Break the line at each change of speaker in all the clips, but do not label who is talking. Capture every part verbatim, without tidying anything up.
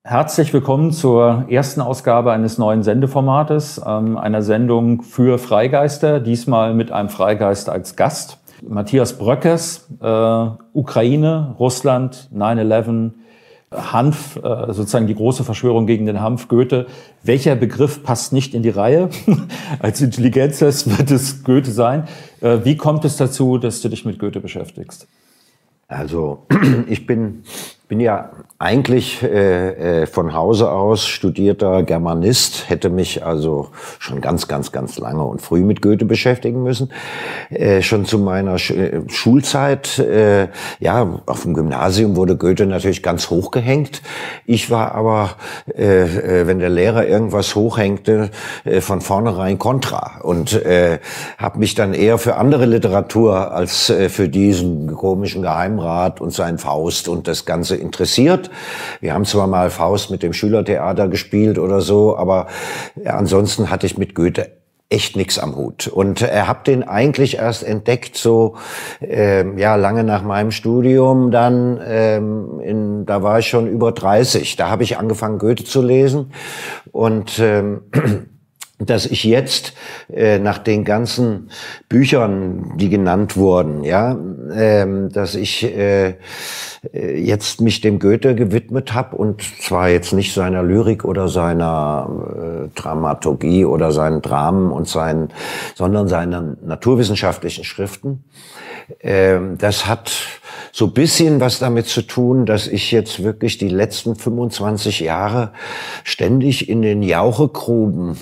Herzlich willkommen zur ersten Ausgabe eines neuen Sendeformates, ähm, einer Sendung für Freigeister, diesmal mit einem Freigeist als Gast. Matthias Bröckers, äh, Ukraine, Russland, neun elf, Hanf, äh, sozusagen die große Verschwörung gegen den Hanf, Goethe. Welcher Begriff passt nicht in die Reihe? Als Intelligenztest wird es Goethe sein. Äh, wie kommt es dazu, dass du dich mit Goethe beschäftigst?
Also ich bin, bin ja eigentlich äh, äh, von Hause aus studierter Germanist, hätte mich also schon ganz, ganz, ganz lange und früh mit Goethe beschäftigen müssen. Äh, schon zu meiner Sch äh, Schulzeit, äh, ja, auf dem Gymnasium wurde Goethe natürlich ganz hoch gehängt. Ich war aber, äh, äh, wenn der Lehrer irgendwas hochhängte, äh, von vornherein kontra und äh, habe mich dann eher für andere Literatur als äh, für diesen komischen Geheimrat und seinen Faust und das Ganze interessiert. Wir haben zwar mal Faust mit dem Schülertheater gespielt oder so, aber ansonsten hatte ich mit Goethe echt nix am Hut. Und er äh, habe den eigentlich erst entdeckt, so ähm, ja lange nach meinem Studium dann, ähm, in, da war ich schon über dreißig. Da habe ich angefangen, Goethe zu lesen. Und ähm, dass ich jetzt äh, nach den ganzen Büchern, die genannt wurden, ja, ähm, dass ich äh, jetzt mich dem Goethe gewidmet habe und zwar jetzt nicht seiner Lyrik oder seiner äh, Dramaturgie oder seinen Dramen und seinen, sondern seinen naturwissenschaftlichen Schriften. Ähm, das hat so ein bisschen was damit zu tun, dass ich jetzt wirklich die letzten fünfundzwanzig Jahre ständig in den Jauchegruben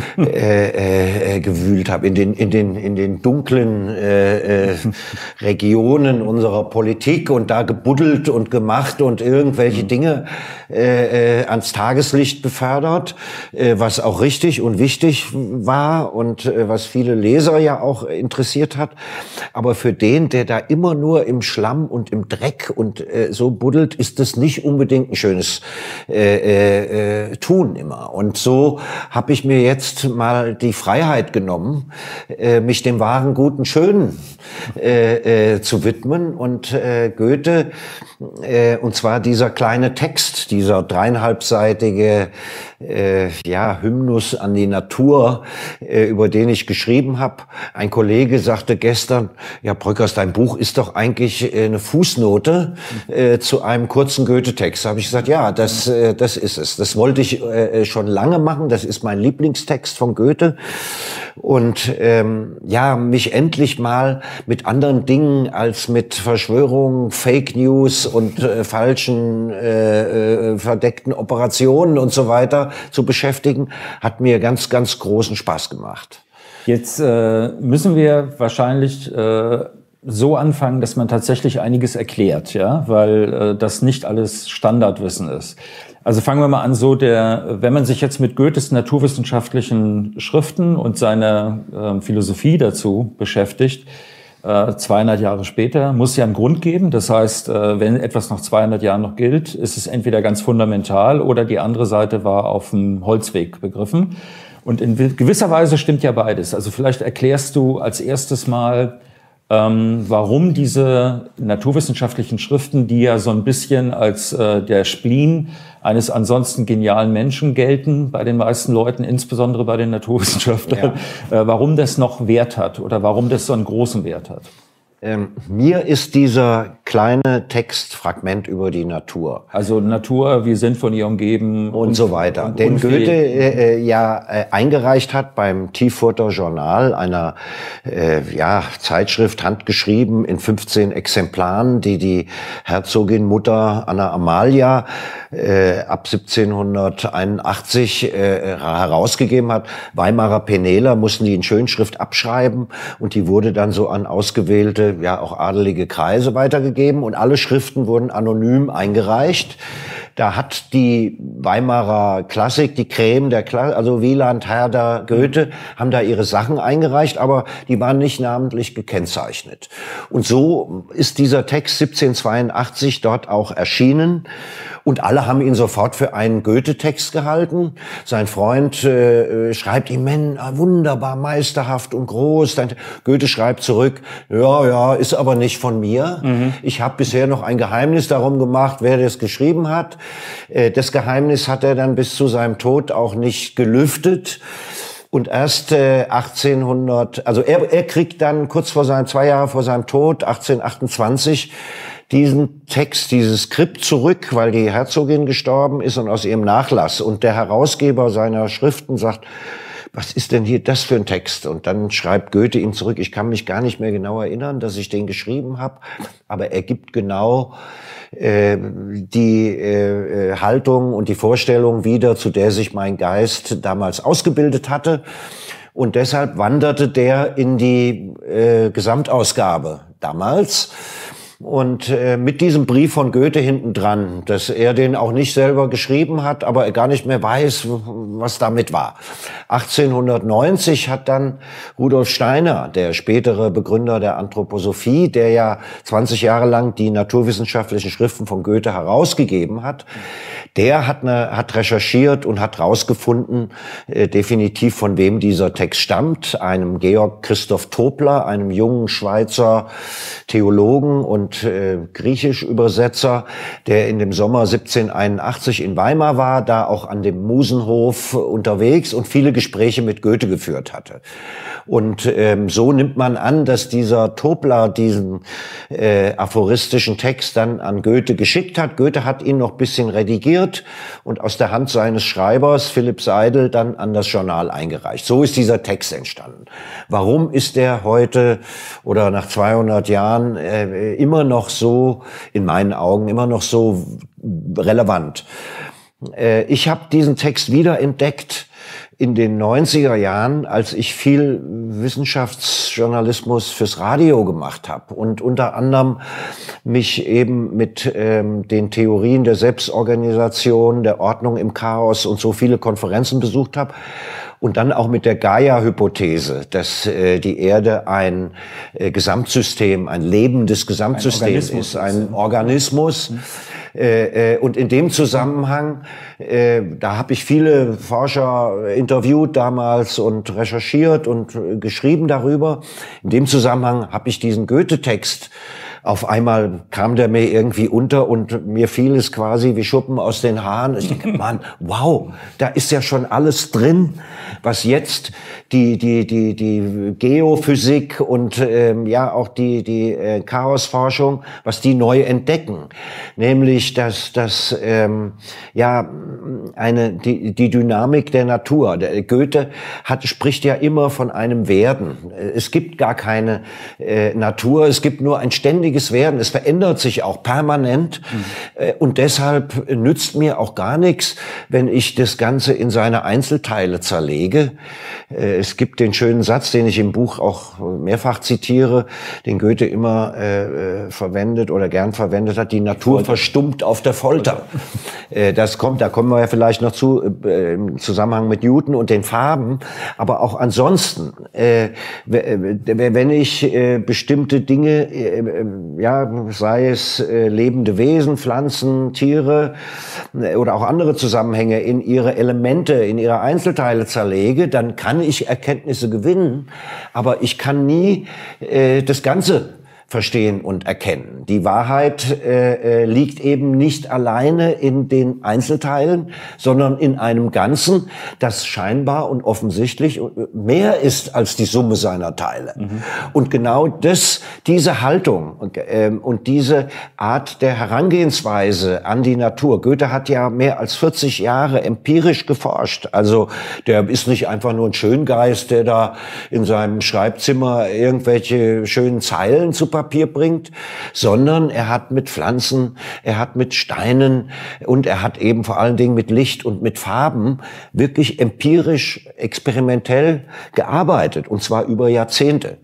äh, äh, gewühlt habe, in den in den in den dunklen äh, äh, Regionen unserer Politik und da gebuddelt und gemacht und irgendwelche Dinge äh, äh, ans Tageslicht befördert, äh, was auch richtig und wichtig war und äh, was viele Leser ja auch interessiert hat. Aber für den, der da immer nur im Schlamm und im Dreck und äh, so buddelt, ist das nicht unbedingt ein schönes äh, äh, äh, Tun immer. Und so habe ich mir jetzt mal die Freiheit genommen, äh, mich dem wahren, guten, schönen äh, äh, zu widmen. Und äh, Goethe, äh, und zwar dieser kleine Text, dieser dreieinhalbseitige äh, ja, Hymnus an die Natur, äh, über den ich geschrieben habe. Ein Kollege sagte gestern, ja, Bröckers, dein Buch ist doch eigentlich äh, eine Fußnote äh, zu einem kurzen Goethe-Text. Da habe ich gesagt, ja, das, äh, das ist es. Das wollte ich äh, schon lange machen. Das ist mein Lieblingstext von Goethe. Und ähm, ja, mich endlich mal mit anderen Dingen als mit Verschwörungen, Fake News und äh, falschen äh, äh, verdeckten Operationen und so weiter zu beschäftigen, hat mir ganz, ganz großen Spaß gemacht.
Jetzt äh, müssen wir wahrscheinlich äh, so anfangen, dass man tatsächlich einiges erklärt, ja, weil äh, das nicht alles Standardwissen ist. Also fangen wir mal an, so der, wenn man sich jetzt mit Goethes naturwissenschaftlichen Schriften und seiner äh, Philosophie dazu beschäftigt, äh, zweihundert Jahre später, muss ja einen Grund geben. Das heißt, äh, wenn etwas nach zweihundert Jahren noch gilt, ist es entweder ganz fundamental oder die andere Seite war auf dem Holzweg begriffen. Und in gewisser Weise stimmt ja beides. Also vielleicht erklärst du als erstes mal, ähm, warum diese naturwissenschaftlichen Schriften, die ja so ein bisschen als äh, der Spleen eines ansonsten genialen Menschen gelten, bei den meisten Leuten, insbesondere bei den Naturwissenschaftlern, ja. äh, warum das noch Wert hat oder warum das so einen großen Wert hat.
Ähm, mir ist dieser kleine Textfragment über die Natur.
Also Natur, wir sind von ihr umgeben.
Und, und so weiter. Und den Goethe äh, ja äh, eingereicht hat beim Tiefurter Journal, einer äh, ja, Zeitschrift, handgeschrieben in fünfzehn Exemplaren, die die Herzogin Mutter Anna Amalia äh, ab siebzehnhunderteinundachtzig äh, herausgegeben hat. Weimarer Penela mussten die in Schönschrift abschreiben und die wurde dann so an ausgewählte, ja auch adelige Kreise weitergegeben und alle Schriften wurden anonym eingereicht. Da hat die Weimarer Klassik, die Creme der Klassik, also Wieland, Herder, Goethe, haben da ihre Sachen eingereicht, aber die waren nicht namentlich gekennzeichnet. Und so ist dieser Text siebzehnhundertzweiundachtzig dort auch erschienen. Und alle haben ihn sofort für einen Goethe-Text gehalten. Sein Freund äh, schreibt ihm, Mensch, wunderbar, meisterhaft und groß. Dann Goethe schreibt zurück, ja, ja, ist aber nicht von mir. Mhm. Ich habe bisher noch ein Geheimnis darum gemacht, wer das geschrieben hat. Äh, das Geheimnis Geheimnis hat er dann bis zu seinem Tod auch nicht gelüftet. Und erst äh, achtzehnhundert, also er, er kriegt dann kurz vor seinem, zwei Jahre vor seinem Tod, achtzehnhundertachtundzwanzig, diesen Text, dieses Skript zurück, weil die Herzogin gestorben ist und aus ihrem Nachlass. Und der Herausgeber seiner Schriften sagt, was ist denn hier das für ein Text? Und dann schreibt Goethe ihm zurück, ich kann mich gar nicht mehr genau erinnern, dass ich den geschrieben habe, aber er gibt genau äh, die äh, Haltung und die Vorstellung wieder, zu der sich mein Geist damals ausgebildet hatte. Und deshalb wanderte der in die äh, Gesamtausgabe damals. Und äh, mit diesem Brief von Goethe hinten dran, dass er den auch nicht selber geschrieben hat, aber er gar nicht mehr weiß, was damit war. achtzehnhundertneunzig hat dann Rudolf Steiner, der spätere Begründer der Anthroposophie, der ja zwanzig Jahre lang die naturwissenschaftlichen Schriften von Goethe herausgegeben hat, der hat, eine, hat recherchiert und hat rausgefunden, äh, definitiv von wem dieser Text stammt, einem Georg Christoph Tobler, einem jungen Schweizer Theologen und äh, Griechisch-Übersetzer, der in dem Sommer siebzehnhunderteinundachtzig in Weimar war, da auch an dem Musenhof unterwegs und viele Gespräche mit Goethe geführt hatte. Und ähm, so nimmt man an, dass dieser Tobler diesen äh, aphoristischen Text dann an Goethe geschickt hat. Goethe hat ihn noch ein bisschen redigiert und aus der Hand seines Schreibers, Philipp Seidel, dann an das Journal eingereicht. So ist dieser Text entstanden. Warum ist der heute oder nach zweihundert Jahren äh, immer noch so, in meinen Augen, immer noch so relevant? Äh, ich habe diesen Text wiederentdeckt in den neunziger Jahren, als ich viel Wissenschaftsjournalismus fürs Radio gemacht habe und unter anderem mich eben mit ähm, den Theorien der Selbstorganisation, der Ordnung im Chaos und so viele Konferenzen besucht habe. Und dann auch mit der Gaia-Hypothese, dass äh, die Erde ein äh, Gesamtsystem, ein lebendes Gesamtsystem ein ist, ein Organismus. Mhm. Äh, äh, und in dem Zusammenhang, äh, da habe ich viele Forscher interviewt damals und recherchiert und äh, geschrieben darüber. In dem Zusammenhang habe ich diesen Goethe-Text, auf einmal kam der mir irgendwie unter und mir fiel es quasi wie Schuppen aus den Haaren. Ich denke, Mann, wow, da ist ja schon alles drin, was jetzt die die die die Geophysik und ähm, ja auch die die äh, Chaosforschung, was die neu entdecken, nämlich dass dass ähm, ja eine die die Dynamik der Natur. Der Goethe hat spricht ja immer von einem Werden. Es gibt gar keine äh, Natur, es gibt nur ein ständiges Werden. Es verändert sich auch permanent. Mhm. Und deshalb nützt mir auch gar nichts, wenn ich das Ganze in seine Einzelteile zerlege. Es gibt den schönen Satz, den ich im Buch auch mehrfach zitiere, den Goethe immer äh, verwendet oder gern verwendet hat: Die Natur Folter. verstummt auf der Folter. Äh, das kommt, da kommen wir ja vielleicht noch zu, äh, im Zusammenhang mit Newton und den Farben. Aber auch ansonsten, äh, wenn ich äh, bestimmte Dinge, äh, ja, sei es äh, lebende Wesen, Pflanzen, Tiere äh, oder auch andere Zusammenhänge in ihre Elemente, in ihre Einzelteile zerlege, dann kann ich Erkenntnisse gewinnen, aber ich kann nie äh, das Ganze verstehen und erkennen. Die Wahrheit äh, liegt eben nicht alleine in den Einzelteilen, sondern in einem Ganzen, das scheinbar und offensichtlich mehr ist als die Summe seiner Teile. Mhm. Und genau das, diese Haltung und, äh, und diese Art der Herangehensweise an die Natur. Goethe hat ja mehr als vierzig Jahre empirisch geforscht. Also der ist nicht einfach nur ein Schöngeist, der da in seinem Schreibzimmer irgendwelche schönen Zeilen zu Papier bringt, sondern er hat mit Pflanzen, er hat mit Steinen und er hat eben vor allen Dingen mit Licht und mit Farben wirklich empirisch, experimentell gearbeitet, und zwar über Jahrzehnte.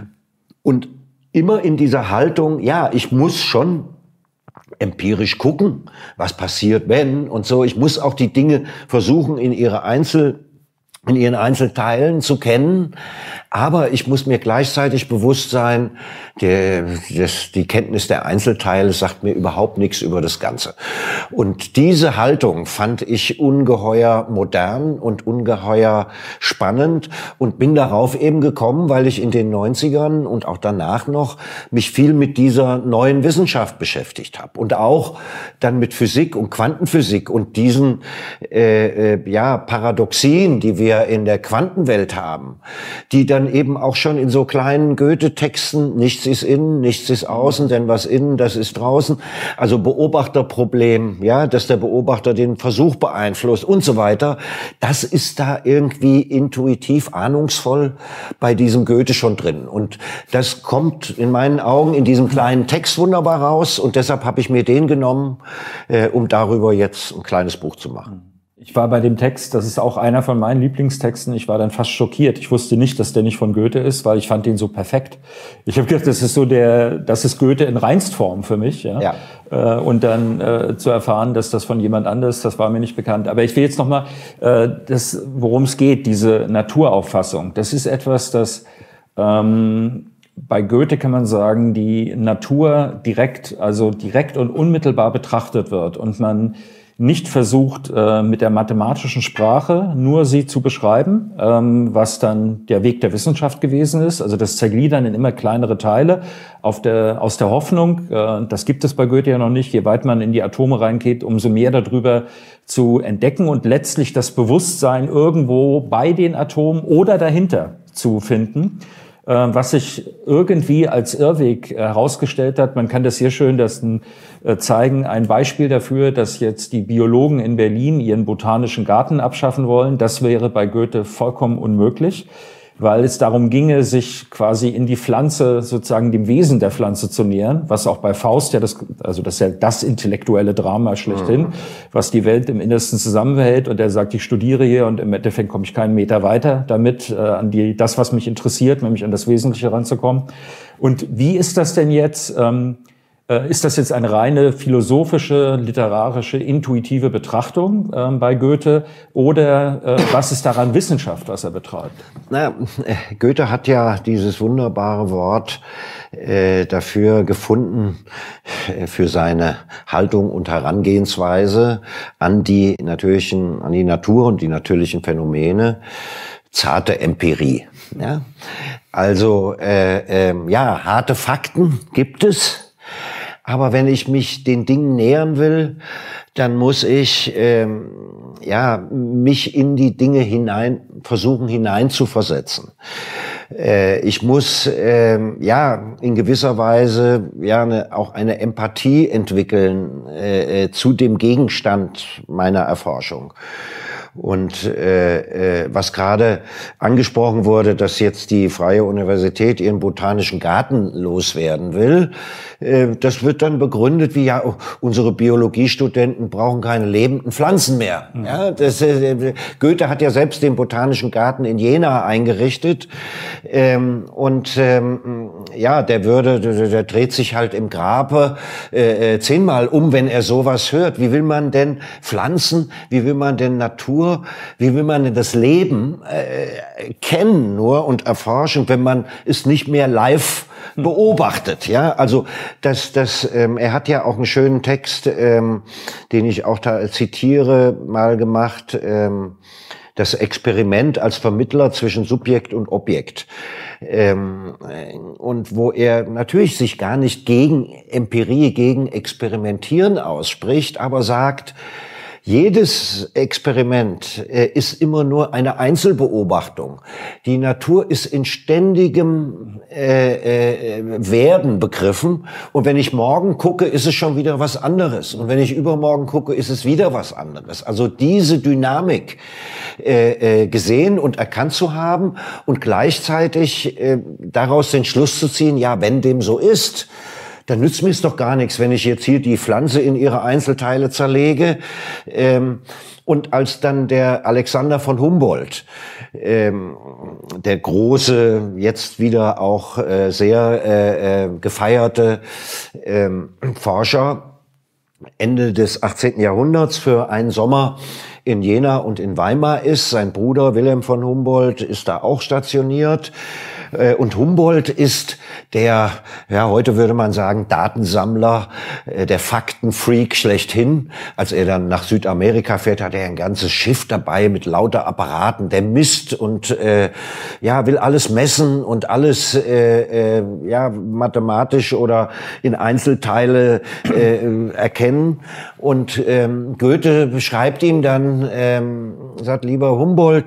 Und immer in dieser Haltung, ja, ich muss schon empirisch gucken, was passiert, wenn und so. Ich muss auch die Dinge versuchen, in ihre Einzel in ihren Einzelteilen zu kennen, Aber ich muss mir gleichzeitig bewusst sein, die, das, die Kenntnis der Einzelteile sagt mir überhaupt nichts über das Ganze. Und diese Haltung fand ich ungeheuer modern und ungeheuer spannend und bin darauf eben gekommen, weil ich in den neunzigern und auch danach noch mich viel mit dieser neuen Wissenschaft beschäftigt habe und auch dann mit Physik und Quantenphysik und diesen äh, äh, ja Paradoxien, die wir in der Quantenwelt haben, die dann eben auch schon in so kleinen Goethe-Texten, nichts ist innen, nichts ist außen, denn was innen, das ist draußen, also Beobachterproblem, ja, dass der Beobachter den Versuch beeinflusst und so weiter, das ist da irgendwie intuitiv, ahnungsvoll bei diesem Goethe schon drin. Und das kommt in meinen Augen in diesem kleinen Text wunderbar raus und deshalb habe ich mir den genommen, äh, um darüber jetzt ein kleines Buch zu machen.
Ich war bei dem Text, das ist auch einer von meinen Lieblingstexten, ich war dann fast schockiert. Ich wusste nicht, dass der nicht von Goethe ist, weil ich fand den so perfekt. Ich habe gedacht, das ist so der, das ist Goethe in Reinstform für mich. Ja. ja. Äh, und dann äh, zu erfahren, dass das von jemand anderes, das war mir nicht bekannt. Aber ich will jetzt nochmal, äh, das, worum es geht, diese Naturauffassung. Das ist etwas, das ähm, bei Goethe kann man sagen, die Natur direkt, also direkt und unmittelbar betrachtet wird und man nicht versucht, äh, mit der mathematischen Sprache nur sie zu beschreiben, ähm, was dann der Weg der Wissenschaft gewesen ist. Also das Zergliedern in immer kleinere Teile auf der, aus der Hoffnung, äh, das gibt es bei Goethe ja noch nicht, je weit man in die Atome reingeht, umso mehr darüber zu entdecken und letztlich das Bewusstsein irgendwo bei den Atomen oder dahinter zu finden. Was sich irgendwie als Irrweg herausgestellt hat. Man kann das hier schön das, äh, zeigen. Ein Beispiel dafür, dass jetzt die Biologen in Berlin ihren botanischen Garten abschaffen wollen. Das wäre bei Goethe vollkommen unmöglich, weil es darum ginge, sich quasi in die Pflanze, sozusagen dem Wesen der Pflanze zu nähern, was auch bei Faust ja das, also das ist ja das intellektuelle Drama schlechthin, mhm. was die Welt im Innersten zusammenhält. Und er sagt, ich studiere hier und im Endeffekt komme ich keinen Meter weiter damit, äh, an die, das, was mich interessiert, nämlich an das Wesentliche ranzukommen. Und wie ist das denn jetzt, ähm, ist das jetzt eine reine philosophische, literarische, intuitive Betrachtung äh, bei Goethe oder äh, was ist daran Wissenschaft, was er betreibt?
Na, Goethe hat ja dieses wunderbare Wort äh, dafür gefunden, äh, für seine Haltung und Herangehensweise an die natürlichen, an die Natur und die natürlichen Phänomene, zarte Empirie. Ja? Also äh, äh, ja, harte Fakten gibt es. Aber wenn ich mich den Dingen nähern will, dann muss ich ähm, ja mich in die Dinge hinein versuchen hineinzuversetzen. Äh, ich muss ähm, ja in gewisser Weise ja eine, auch eine Empathie entwickeln äh, zu dem Gegenstand meiner Erforschung. Und äh, äh, was gerade angesprochen wurde, dass jetzt die Freie Universität ihren botanischen Garten loswerden will, äh, das wird dann begründet wie, ja, oh, unsere Biologiestudenten brauchen keine lebenden Pflanzen mehr. Mhm. Ja, das, äh, Goethe hat ja selbst den botanischen Garten in Jena eingerichtet. Ähm, und ähm, ja, der würde, der, der dreht sich halt im Grabe äh, zehnmal um, wenn er sowas hört. Wie will man denn Pflanzen, wie will man denn Natur, wie will man denn das Leben äh, kennen nur und erforschen, wenn man es nicht mehr live beobachtet, ja? Also das, das, ähm, er hat ja auch einen schönen Text, ähm, den ich auch da zitiere, mal gemacht. Ähm, das Experiment als Vermittler zwischen Subjekt und Objekt. Ähm, und wo er natürlich sich gar nicht gegen Empirie, gegen Experimentieren ausspricht, aber sagt, jedes Experiment äh, ist immer nur eine Einzelbeobachtung. Die Natur ist in ständigem äh, äh, Werden begriffen. Und wenn ich morgen gucke, ist es schon wieder was anderes. Und wenn ich übermorgen gucke, ist es wieder was anderes. Also diese Dynamik äh, äh, gesehen und erkannt zu haben und gleichzeitig äh, daraus den Schluss zu ziehen, ja, wenn dem so ist, dann nützt mir es doch gar nichts, wenn ich jetzt hier die Pflanze in ihre Einzelteile zerlege. Ähm, und als dann der Alexander von Humboldt, ähm, der große, jetzt wieder auch äh, sehr äh, äh, gefeierte ähm, Forscher, Ende des achtzehnten Jahrhunderts für einen Sommer in Jena und in Weimar ist. Sein Bruder Wilhelm von Humboldt ist da auch stationiert. Und Humboldt ist der, ja, heute würde man sagen, Datensammler, der Faktenfreak schlechthin. Als er dann nach Südamerika fährt, hat er ein ganzes Schiff dabei mit lauter Apparaten. Der misst und äh, ja, will alles messen und alles äh, äh, ja, mathematisch oder in Einzelteile äh, erkennen. Und ähm, Goethe beschreibt ihm dann, ähm, sagt, lieber Humboldt,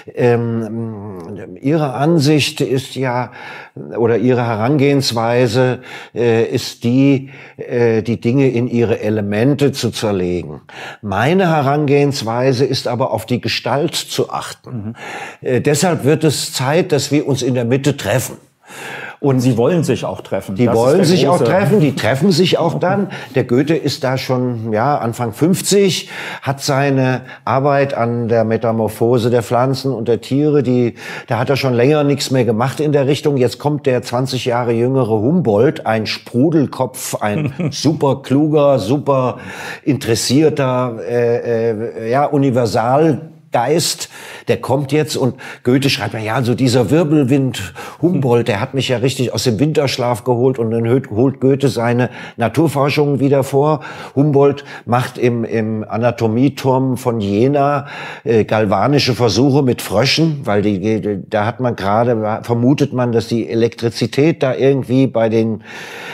ähm, Ihre Ansicht ist ja, oder Ihre Herangehensweise äh, ist die, äh, die Dinge in ihre Elemente zu zerlegen. Meine Herangehensweise ist aber auf die Gestalt zu achten. Mhm. Äh, deshalb wird es Zeit, dass wir uns in der Mitte treffen.
Und sie wollen sich auch treffen.
Die wollen sich auch treffen, die treffen sich auch dann. Der Goethe ist da schon, ja, Anfang fünfzig, hat seine Arbeit an der Metamorphose der Pflanzen und der Tiere, die, da hat er schon länger nichts mehr gemacht in der Richtung. Jetzt kommt der zwanzig Jahre jüngere Humboldt, ein Sprudelkopf, ein super kluger, super interessierter, äh, äh, ja, Universal Geist, der kommt jetzt und Goethe schreibt, ja, so dieser Wirbelwind Humboldt, der hat mich ja richtig aus dem Winterschlaf geholt und dann holt Goethe seine Naturforschungen wieder vor. Humboldt macht im, im Anatomieturm von Jena äh, galvanische Versuche mit Fröschen, weil die, da hat man gerade, vermutet man, dass die Elektrizität da irgendwie bei den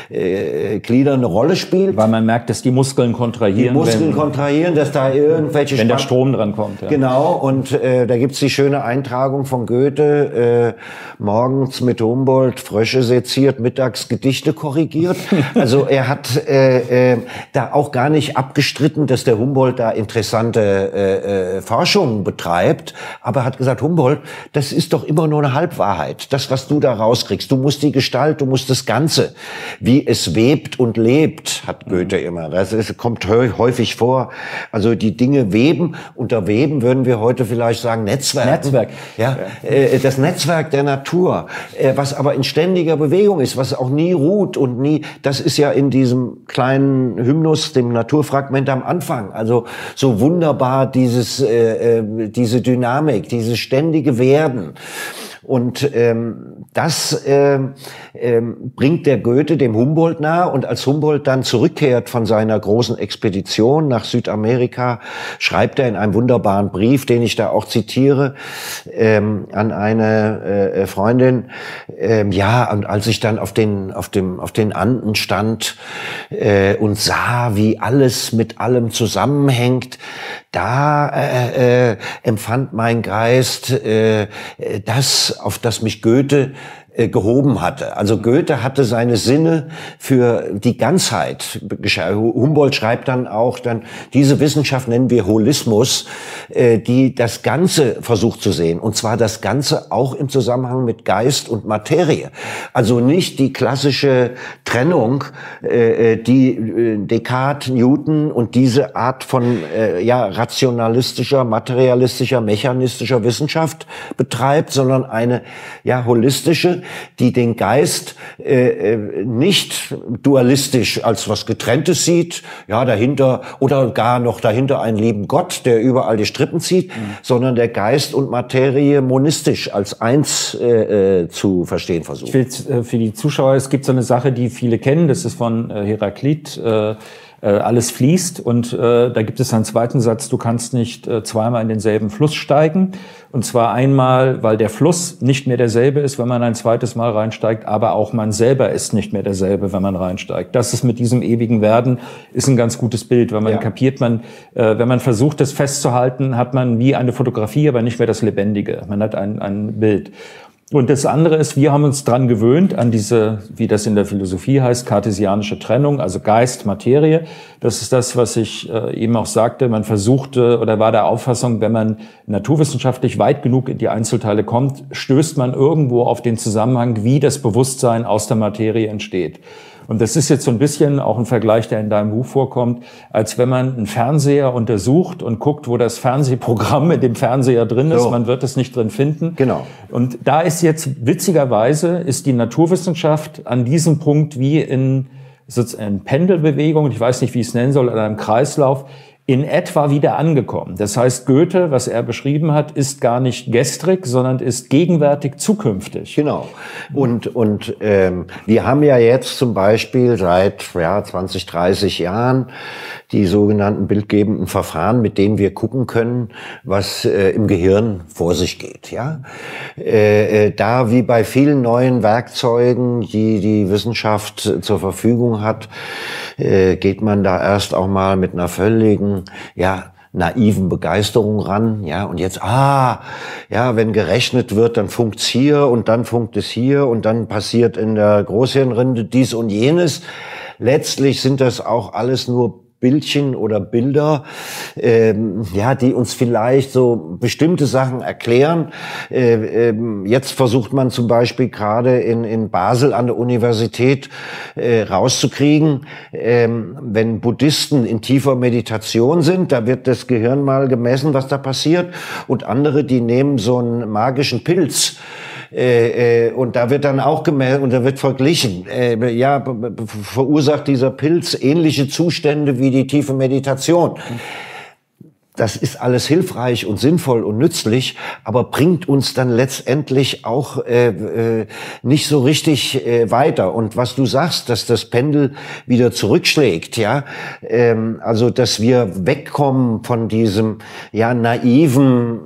äh, Gliedern eine Rolle spielt.
Weil man merkt, dass die Muskeln kontrahieren.
Die Muskeln wenn, kontrahieren, dass da irgendwelche...
Wenn der Strom dran kommt. Ja.
Genau. Und äh, da gibt's die schöne Eintragung von Goethe, äh, morgens mit Humboldt Frösche seziert, mittags Gedichte korrigiert. Also er hat äh, äh, da auch gar nicht abgestritten, dass der Humboldt da interessante äh, äh, Forschungen betreibt, aber hat gesagt, Humboldt, das ist doch immer nur eine Halbwahrheit, das, was du da rauskriegst. Du musst die Gestalt, du musst das Ganze, wie es webt und lebt, hat Goethe immer. Das ist, kommt häufig vor. Also die Dinge weben, unter Weben würden wir heute vielleicht sagen Netzwerk.
Netzwerk.
Ja, äh, das Netzwerk der Natur, äh, was aber in ständiger Bewegung ist, was auch nie ruht und nie, das ist ja in diesem kleinen Hymnus, dem Naturfragment am Anfang, also so wunderbar dieses, äh, äh, diese Dynamik, dieses ständige Werden. Und ähm, das ähm, ähm, bringt der Goethe dem Humboldt nahe. Und als Humboldt dann zurückkehrt von seiner großen Expedition nach Südamerika, schreibt er in einem wunderbaren Brief, den ich da auch zitiere, ähm, an eine äh, Freundin, ähm, ja, und als ich dann auf den auf dem auf den Anden stand äh, und sah, wie alles mit allem zusammenhängt, da äh, äh, empfand mein Geist äh, das, auf das mich Goethe äh, gehoben hatte. Also Goethe hatte seine Sinne für die Ganzheit. Humboldt schreibt dann auch, dann diese Wissenschaft nennen wir Holismus, äh, die das Ganze versucht zu sehen. Und zwar das Ganze auch im Zusammenhang mit Geist und Materie. Also nicht die klassische Trennung, äh, die äh, Descartes, Newton und diese Art von äh, ja rationalistischer, materialistischer, mechanistischer Wissenschaft betreibt, sondern eine ja holistische, die den Geist äh, nicht dualistisch als was Getrenntes sieht, ja dahinter oder gar noch dahinter einen lieben Gott, der überall die Strippen zieht, mhm. sondern der Geist und Materie monistisch als eins äh, äh, zu verstehen versucht.
Ich will, äh, für die Zuschauer, es gibt so eine Sache, die viele kennen, das ist von äh, Heraklit, äh, alles fließt und äh, da gibt es einen zweiten Satz, du kannst nicht äh, zweimal in denselben Fluss steigen und zwar einmal, weil der Fluss nicht mehr derselbe ist, wenn man ein zweites Mal reinsteigt, aber auch man selber ist nicht mehr derselbe, wenn man reinsteigt. Das ist mit diesem ewigen Werden ist ein ganz gutes Bild, weil man ja. kapiert, man, äh, wenn man versucht, das festzuhalten, hat man wie eine Fotografie, aber nicht mehr das Lebendige. Man hat ein, ein Bild. Und das andere ist, wir haben uns dran gewöhnt, an diese, wie das in der Philosophie heißt, kartesianische Trennung, also Geist, Materie. Das ist das, was ich äh, eben auch sagte. Man versuchte oder war der Auffassung, wenn man naturwissenschaftlich weit genug in die Einzelteile kommt, stößt man irgendwo auf den Zusammenhang, wie das Bewusstsein aus der Materie entsteht. Und das ist jetzt so ein bisschen auch ein Vergleich, der in deinem Buch vorkommt, als wenn man einen Fernseher untersucht und guckt, wo das Fernsehprogramm in dem Fernseher drin ist. So. Man wird es nicht drin finden.
Genau.
Und da ist jetzt, witzigerweise, ist die Naturwissenschaft an diesem Punkt wie in, in Pendelbewegung, ich weiß nicht, wie ich es nennen soll, oder einem Kreislauf, in etwa wieder angekommen. Das heißt, Goethe, was er beschrieben hat, ist gar nicht gestrig, sondern ist gegenwärtig zukünftig.
Genau. Und, und ähm, wir haben ja jetzt zum Beispiel seit ja, zwanzig, dreißig Jahren die sogenannten bildgebenden Verfahren, mit denen wir gucken können, was äh, im Gehirn vor sich geht. Ja, äh, äh, da wie bei vielen neuen Werkzeugen, die die Wissenschaft zur Verfügung hat, äh, geht man da erst auch mal mit einer völligen, ja, naiven Begeisterung ran, ja, und jetzt, ah, ja, wenn gerechnet wird, dann funkt's hier und dann funkt es hier und dann passiert in der Großhirnrinde dies und jenes. Letztlich sind das auch alles nur Bildchen oder Bilder, ähm, ja, die uns vielleicht so bestimmte Sachen erklären. Äh, ähm, jetzt versucht man zum Beispiel gerade in, in Basel an der Universität äh, rauszukriegen, ähm, wenn Buddhisten in tiefer Meditation sind, da wird das Gehirn mal gemessen, was da passiert, und andere, die nehmen so einen magischen Pilz, Äh, äh, und da wird dann auch gemessen und da wird verglichen, äh, ja, verursacht dieser Pilz ähnliche Zustände wie die tiefe Meditation. Das ist alles hilfreich und sinnvoll und nützlich, aber bringt uns dann letztendlich auch äh, äh, nicht so richtig äh, weiter. Und was du sagst, dass das Pendel wieder zurückschlägt, ja, ähm, also dass wir wegkommen von diesem ja naiven,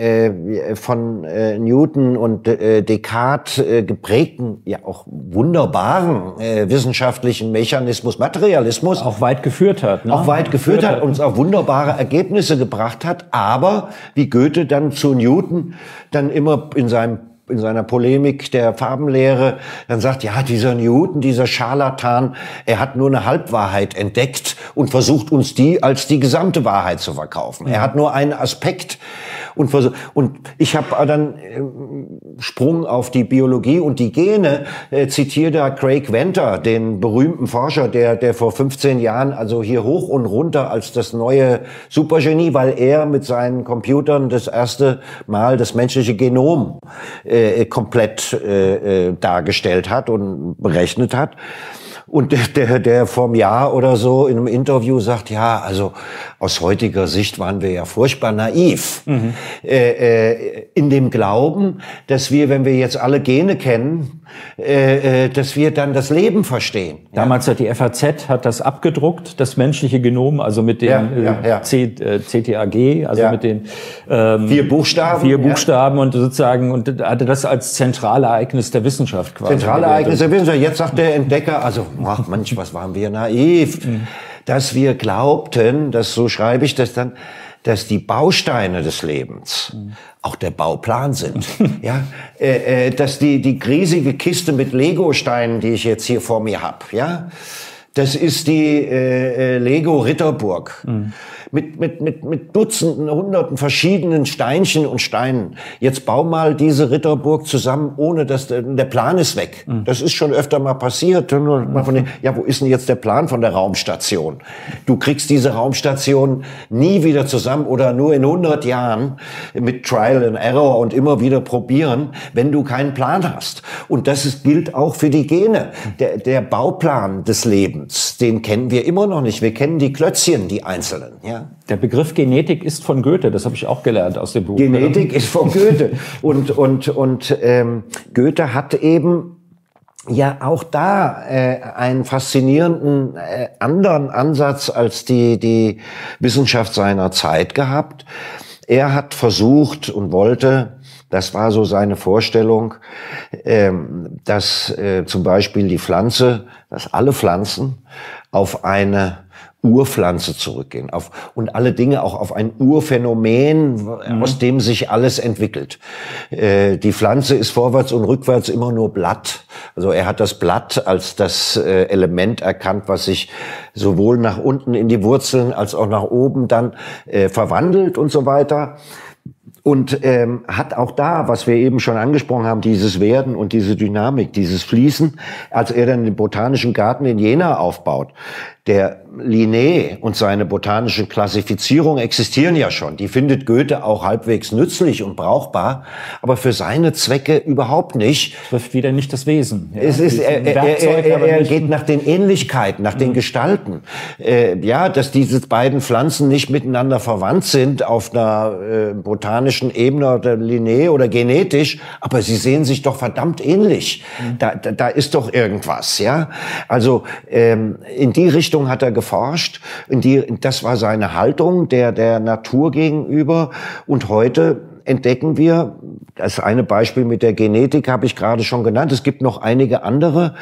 äh, von äh, Newton und äh, Descartes äh, geprägten, ja auch wunderbaren äh, wissenschaftlichen Mechanismus, Materialismus.
Auch weit geführt hat. Ne?
Auch weit geführt, geführt hat, uns auch wunderbare Ergebnisse gebracht hat, aber wie Goethe dann zu Newton dann immer in seinem in seiner Polemik der Farbenlehre dann sagt, ja, dieser Newton, dieser Scharlatan, er hat nur eine Halbwahrheit entdeckt und versucht uns die als die gesamte Wahrheit zu verkaufen. Er hat nur einen Aspekt und versucht, und ich habe dann äh, Sprung auf die Biologie und die Gene, äh, zitiere da Craig Venter, den berühmten Forscher, der der vor fünfzehn Jahren also hier hoch und runter als das neue Supergenie, weil er mit seinen Computern das erste Mal das menschliche Genom äh, komplett äh, äh, dargestellt hat und berechnet hat. Und der, der, der vorm Jahr oder so in einem Interview sagt, ja, also aus heutiger Sicht waren wir ja furchtbar naiv. Mhm. Äh, äh, in dem Glauben, dass wir, wenn wir jetzt alle Gene kennen, äh, äh, dass wir dann das Leben verstehen.
Damals hat die F A Z hat das abgedruckt, das menschliche Genom, also mit den
ja, ja, ja.
C, äh, C T A G, also
ja.
mit den ähm,
vier Buchstaben.
Vier Buchstaben ja. und sozusagen, und hatte das als Zentralereignis der Wissenschaft quasi.
Zentralereignis der Wissenschaft. Jetzt sagt der Entdecker, also, ach Mensch, was waren wir naiv, mhm. dass wir glaubten, dass, so schreibe ich das dann, dass die Bausteine des Lebens mhm. auch der Bauplan sind. ja, äh, äh, dass die die riesige Kiste mit Lego-Steinen, die ich jetzt hier vor mir habe, ja, das ist die äh, Lego Ritterburg. Mhm. Mit, mit, mit, mit Dutzenden, Hunderten verschiedenen Steinchen und Steinen. Jetzt bau mal diese Ritterburg zusammen, ohne dass der, der Plan ist weg. Mhm. Das ist schon öfter mal passiert. Mhm. Ja, wo ist denn jetzt der Plan von der Raumstation? Du kriegst diese Raumstation nie wieder zusammen oder nur in hundert Jahren mit Trial and Error und immer wieder probieren, wenn du keinen Plan hast. Und das ist, gilt auch für die Gene. Der, der Bauplan des Lebens, den kennen wir immer noch nicht. Wir kennen die Klötzchen, die einzelnen, ja.
Der Begriff Genetik ist von Goethe, das habe ich auch gelernt aus dem Buch.
Genetik ist von Goethe. Und, und, und ähm, Goethe hat eben ja auch da äh, einen faszinierenden äh, anderen Ansatz als die, die Wissenschaft seiner Zeit gehabt. Er hat versucht und wollte, das war so seine Vorstellung, ähm, dass äh, zum Beispiel die Pflanze, dass alle Pflanzen auf eine Urpflanze zurückgehen auf, und alle Dinge auch auf ein Urphänomen, mhm. aus dem sich alles entwickelt. Äh, die Pflanze ist vorwärts und rückwärts immer nur Blatt. Also er hat das Blatt als das äh, Element erkannt, was sich sowohl nach unten in die Wurzeln als auch nach oben dann äh, verwandelt und so weiter. Und ähm, hat auch da, was wir eben schon angesprochen haben, dieses Werden und diese Dynamik, dieses Fließen, als er dann den Botanischen Garten in Jena aufbaut. Der Linné und seine botanische Klassifizierung existieren ja schon. Die findet Goethe auch halbwegs nützlich und brauchbar, aber für seine Zwecke überhaupt nicht.
Das trifft wieder nicht das Wesen.
Ja, es ist, er, er, er, er, er geht nach den Ähnlichkeiten, nach mhm. den Gestalten. Äh, ja, dass diese beiden Pflanzen nicht miteinander verwandt sind auf einer äh, botanischen Ebene oder Linné oder genetisch, aber sie sehen sich doch verdammt ähnlich. Mhm. Da, da, da ist doch irgendwas, ja. Also ähm, in die Richtung hat er geforscht. In die, das war seine Haltung der, der Natur gegenüber. Und heute entdecken wir, das eine Beispiel mit der Genetik habe ich gerade schon genannt, es gibt noch einige andere.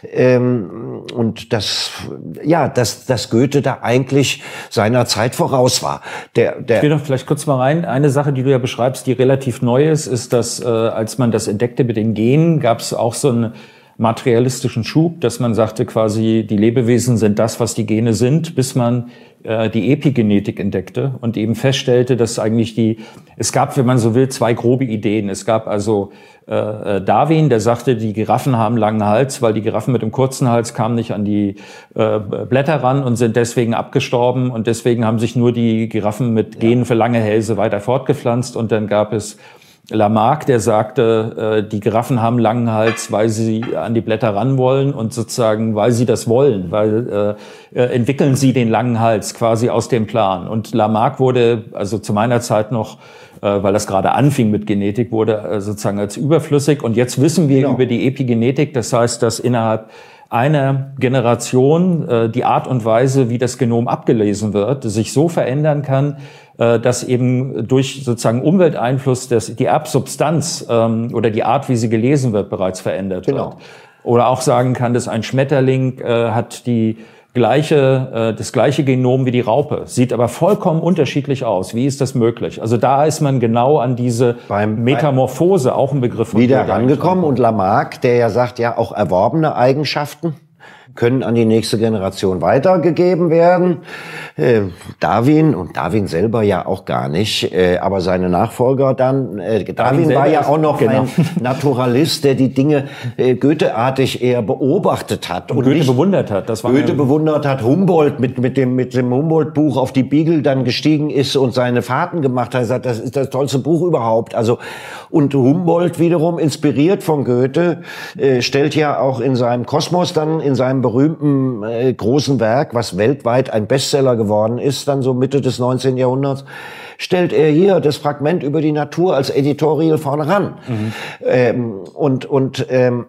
Ähm, und das, ja, dass, dass Goethe da eigentlich seiner Zeit voraus war. Der, der
ich will doch vielleicht kurz mal rein. Eine Sache, die du ja beschreibst, die relativ neu ist, ist, dass äh, als man das entdeckte mit den Genen, gab es auch so eine materialistischen Schub, dass man sagte quasi, die Lebewesen sind das, was die Gene sind, bis man äh, die Epigenetik entdeckte und eben feststellte, dass eigentlich die, es gab, wenn man so will, zwei grobe Ideen. Es gab also äh, Darwin, der sagte, die Giraffen haben langen Hals, weil die Giraffen mit dem kurzen Hals kamen nicht an die äh, Blätter ran und sind deswegen abgestorben und deswegen haben sich nur die Giraffen mit Genen für lange Hälse weiter fortgepflanzt und dann gab es Lamarck, der sagte, äh, die Giraffen haben langen Hals, weil sie an die Blätter ran wollen und sozusagen, weil sie das wollen, weil äh, äh, entwickeln sie den langen Hals quasi aus dem Plan. Und Lamarck wurde, also zu meiner Zeit noch, äh, weil das gerade anfing mit Genetik, wurde äh, sozusagen als überflüssig. Und jetzt wissen wir genau über die Epigenetik, das heißt, dass innerhalb einer Generation äh, die Art und Weise, wie das Genom abgelesen wird, sich so verändern kann, äh, dass eben durch sozusagen Umwelteinfluss das, die Erbsubstanz ähm, oder die Art, wie sie gelesen wird, bereits verändert
genau
wird. Oder auch sagen kann, dass ein Schmetterling äh, hat die gleiche, äh, das gleiche Genom wie die Raupe, sieht aber vollkommen unterschiedlich aus. Wie ist das möglich? Also da ist man genau an diese Beim, Metamorphose, auch ein Begriff.
Wieder rangekommen und Lamarck, der ja sagt, ja, auch erworbene Eigenschaften können an die nächste Generation weitergegeben werden. Äh, Darwin und Darwin selber ja auch gar nicht, äh, aber seine Nachfolger dann. Äh, Darwin, Darwin war ja auch noch genau. ein Naturalist, der die Dinge äh, Goethe-artig eher beobachtet hat
und, und Goethe bewundert hat.
Das war Goethe bewundert hat, Humboldt mit mit dem mit dem Humboldt-Buch auf die Beagle dann gestiegen ist und seine Fahrten gemacht hat. Er sagt, das ist das tollste Buch überhaupt. Also und Humboldt wiederum inspiriert von Goethe äh, stellt ja auch in seinem Kosmos dann in seinem berühmten äh, großen Werk, was weltweit ein Bestseller geworden ist, dann so Mitte des neunzehnten Jahrhunderts, stellt er hier das Fragment über die Natur als Editorial vorne ran. Mhm. Ähm, und und ähm,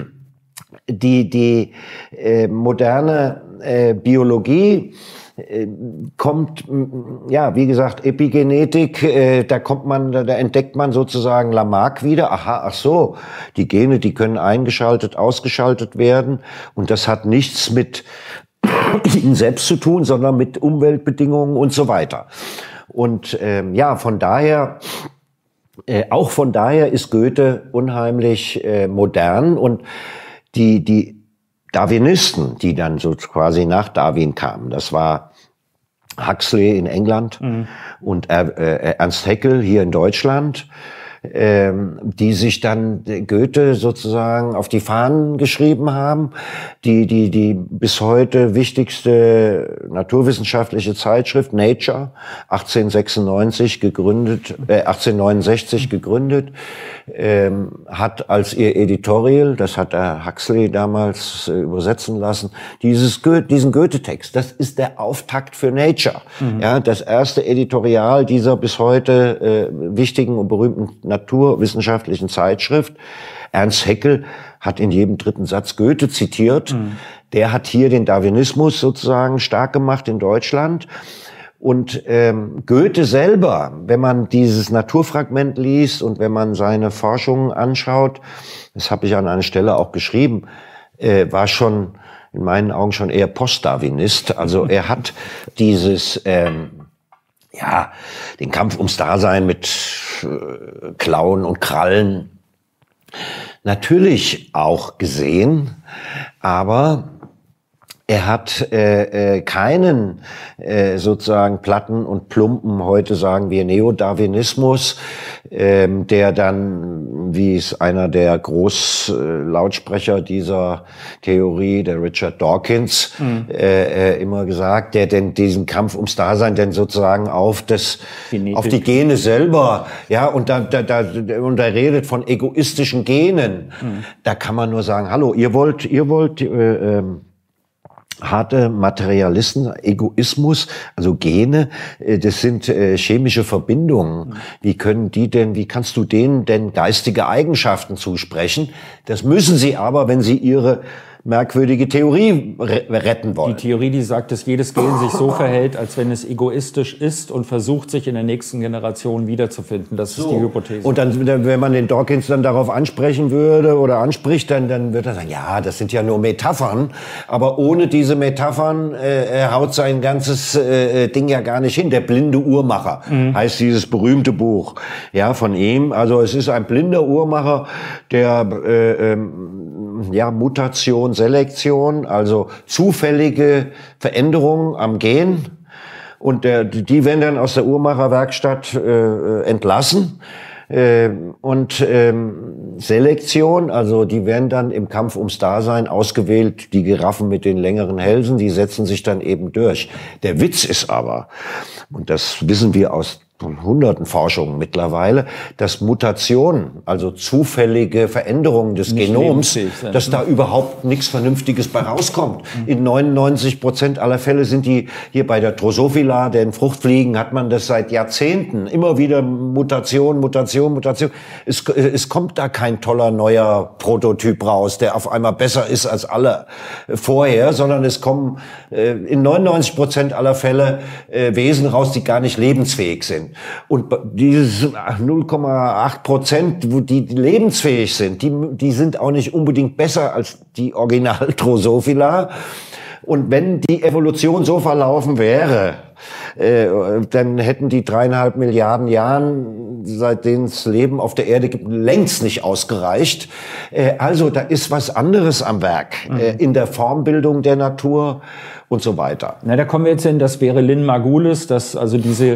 die die äh, moderne äh, Biologie äh, kommt, ja, wie gesagt, Epigenetik, äh, da kommt man, da, da entdeckt man sozusagen Lamarck wieder. Aha, ach so, die Gene, die können eingeschaltet, ausgeschaltet werden. Und das hat nichts mit ihnen selbst zu tun, sondern mit Umweltbedingungen und so weiter. Und ähm, ja, von daher, äh, auch von daher ist Goethe unheimlich äh, modern und die, die Darwinisten, die dann so quasi nach Darwin kamen, das war Huxley in England mhm. und äh, Ernst Haeckel hier in Deutschland, ähm, die sich dann Goethe sozusagen auf die Fahnen geschrieben haben. Die, die, die bis heute wichtigste naturwissenschaftliche Zeitschrift, Nature, achtzehnhundertsechsundneunzig gegründet, äh, achtzehnhundertneunundsechzig gegründet, ähm, hat als ihr Editorial, das hat der Huxley damals äh, übersetzen lassen, dieses Goethe, diesen Goethe-Text. Das ist der Auftakt für Nature. Mhm. Ja, das erste Editorial dieser bis heute äh, wichtigen und berühmten naturwissenschaftlichen Zeitschrift. Ernst Haeckel hat in jedem dritten Satz Goethe zitiert. Mhm. Der hat hier den Darwinismus sozusagen stark gemacht in Deutschland. Und ähm, Goethe selber, wenn man dieses Naturfragment liest und wenn man seine Forschungen anschaut, das habe ich an einer Stelle auch geschrieben, äh, war schon in meinen Augen schon eher Postdarwinist. Also er hat dieses ähm, ja, den Kampf ums Dasein mit äh, Klauen und Krallen natürlich auch gesehen, aber er hat äh, äh, keinen äh, sozusagen platten und plumpen, heute sagen wir Neodarwinismus, ähm, der dann wie es einer der Großlautsprecher dieser Theorie, der Richard Dawkins, mhm. äh, immer gesagt, der denn diesen Kampf ums Dasein denn sozusagen auf das, Genetik. auf die Gene selber, ja, und da, da, da, und er redet von egoistischen Genen. Mhm. Da kann man nur sagen, hallo, ihr wollt, ihr wollt, äh, ähm, harte Materialisten, Egoismus, also Gene, das sind äh, chemische Verbindungen. Wie können die denn, wie kannst du denen denn geistige Eigenschaften zusprechen? Das müssen sie aber, wenn sie ihre merkwürdige Theorie retten wollen.
Die Theorie, die sagt, dass jedes Gen sich so verhält, als wenn es egoistisch ist und versucht, sich in der nächsten Generation wiederzufinden. Das so. ist die Hypothese.
Und dann, wenn man den Dawkins dann darauf ansprechen würde oder anspricht, dann, dann wird er sagen, ja, das sind ja nur Metaphern. Aber ohne diese Metaphern äh, haut sein ganzes äh, Ding ja gar nicht hin. Der blinde Uhrmacher mhm. heißt dieses berühmte Buch, ja, von ihm. Also es ist ein blinder Uhrmacher, der äh, ähm, ja, Mutation, Selektion, also zufällige Veränderungen am Gen. Und der, die werden dann aus der Uhrmacherwerkstatt äh, entlassen. Äh, und ähm, Selektion, also die werden dann im Kampf ums Dasein ausgewählt. Die Giraffen mit den längeren Hälsen, die setzen sich dann eben durch. Der Witz ist aber, und das wissen wir aus von hunderten Forschungen mittlerweile, dass Mutationen, also zufällige Veränderungen des Nicht Genoms, dass da überhaupt nichts Vernünftiges bei rauskommt. Mhm. In neunundneunzig Prozent aller Fälle sind die, hier bei der Drosophila, den Fruchtfliegen, hat man das seit Jahrzehnten, immer wieder Mutation, Mutation, Mutation. Es, es kommt da kein toller neuer Prototyp raus, der auf einmal besser ist als alle vorher, sondern es kommen äh, in neunundneunzig Prozent aller Fälle äh, Wesen raus, die gar nicht lebensfähig sind. Und dieses null Komma acht Prozent, die lebensfähig sind, die, die sind auch nicht unbedingt besser als die Original Drosophila. Und wenn die Evolution so verlaufen wäre, äh, dann hätten die dreieinhalb Milliarden Jahren, seitdem es Leben auf der Erde gibt, längst nicht ausgereicht. Äh, also da ist was anderes am Werk, mhm. äh, in der Formbildung der Natur und so weiter.
Na, da kommen wir jetzt hin, das wäre Lynn Margulis, dass also diese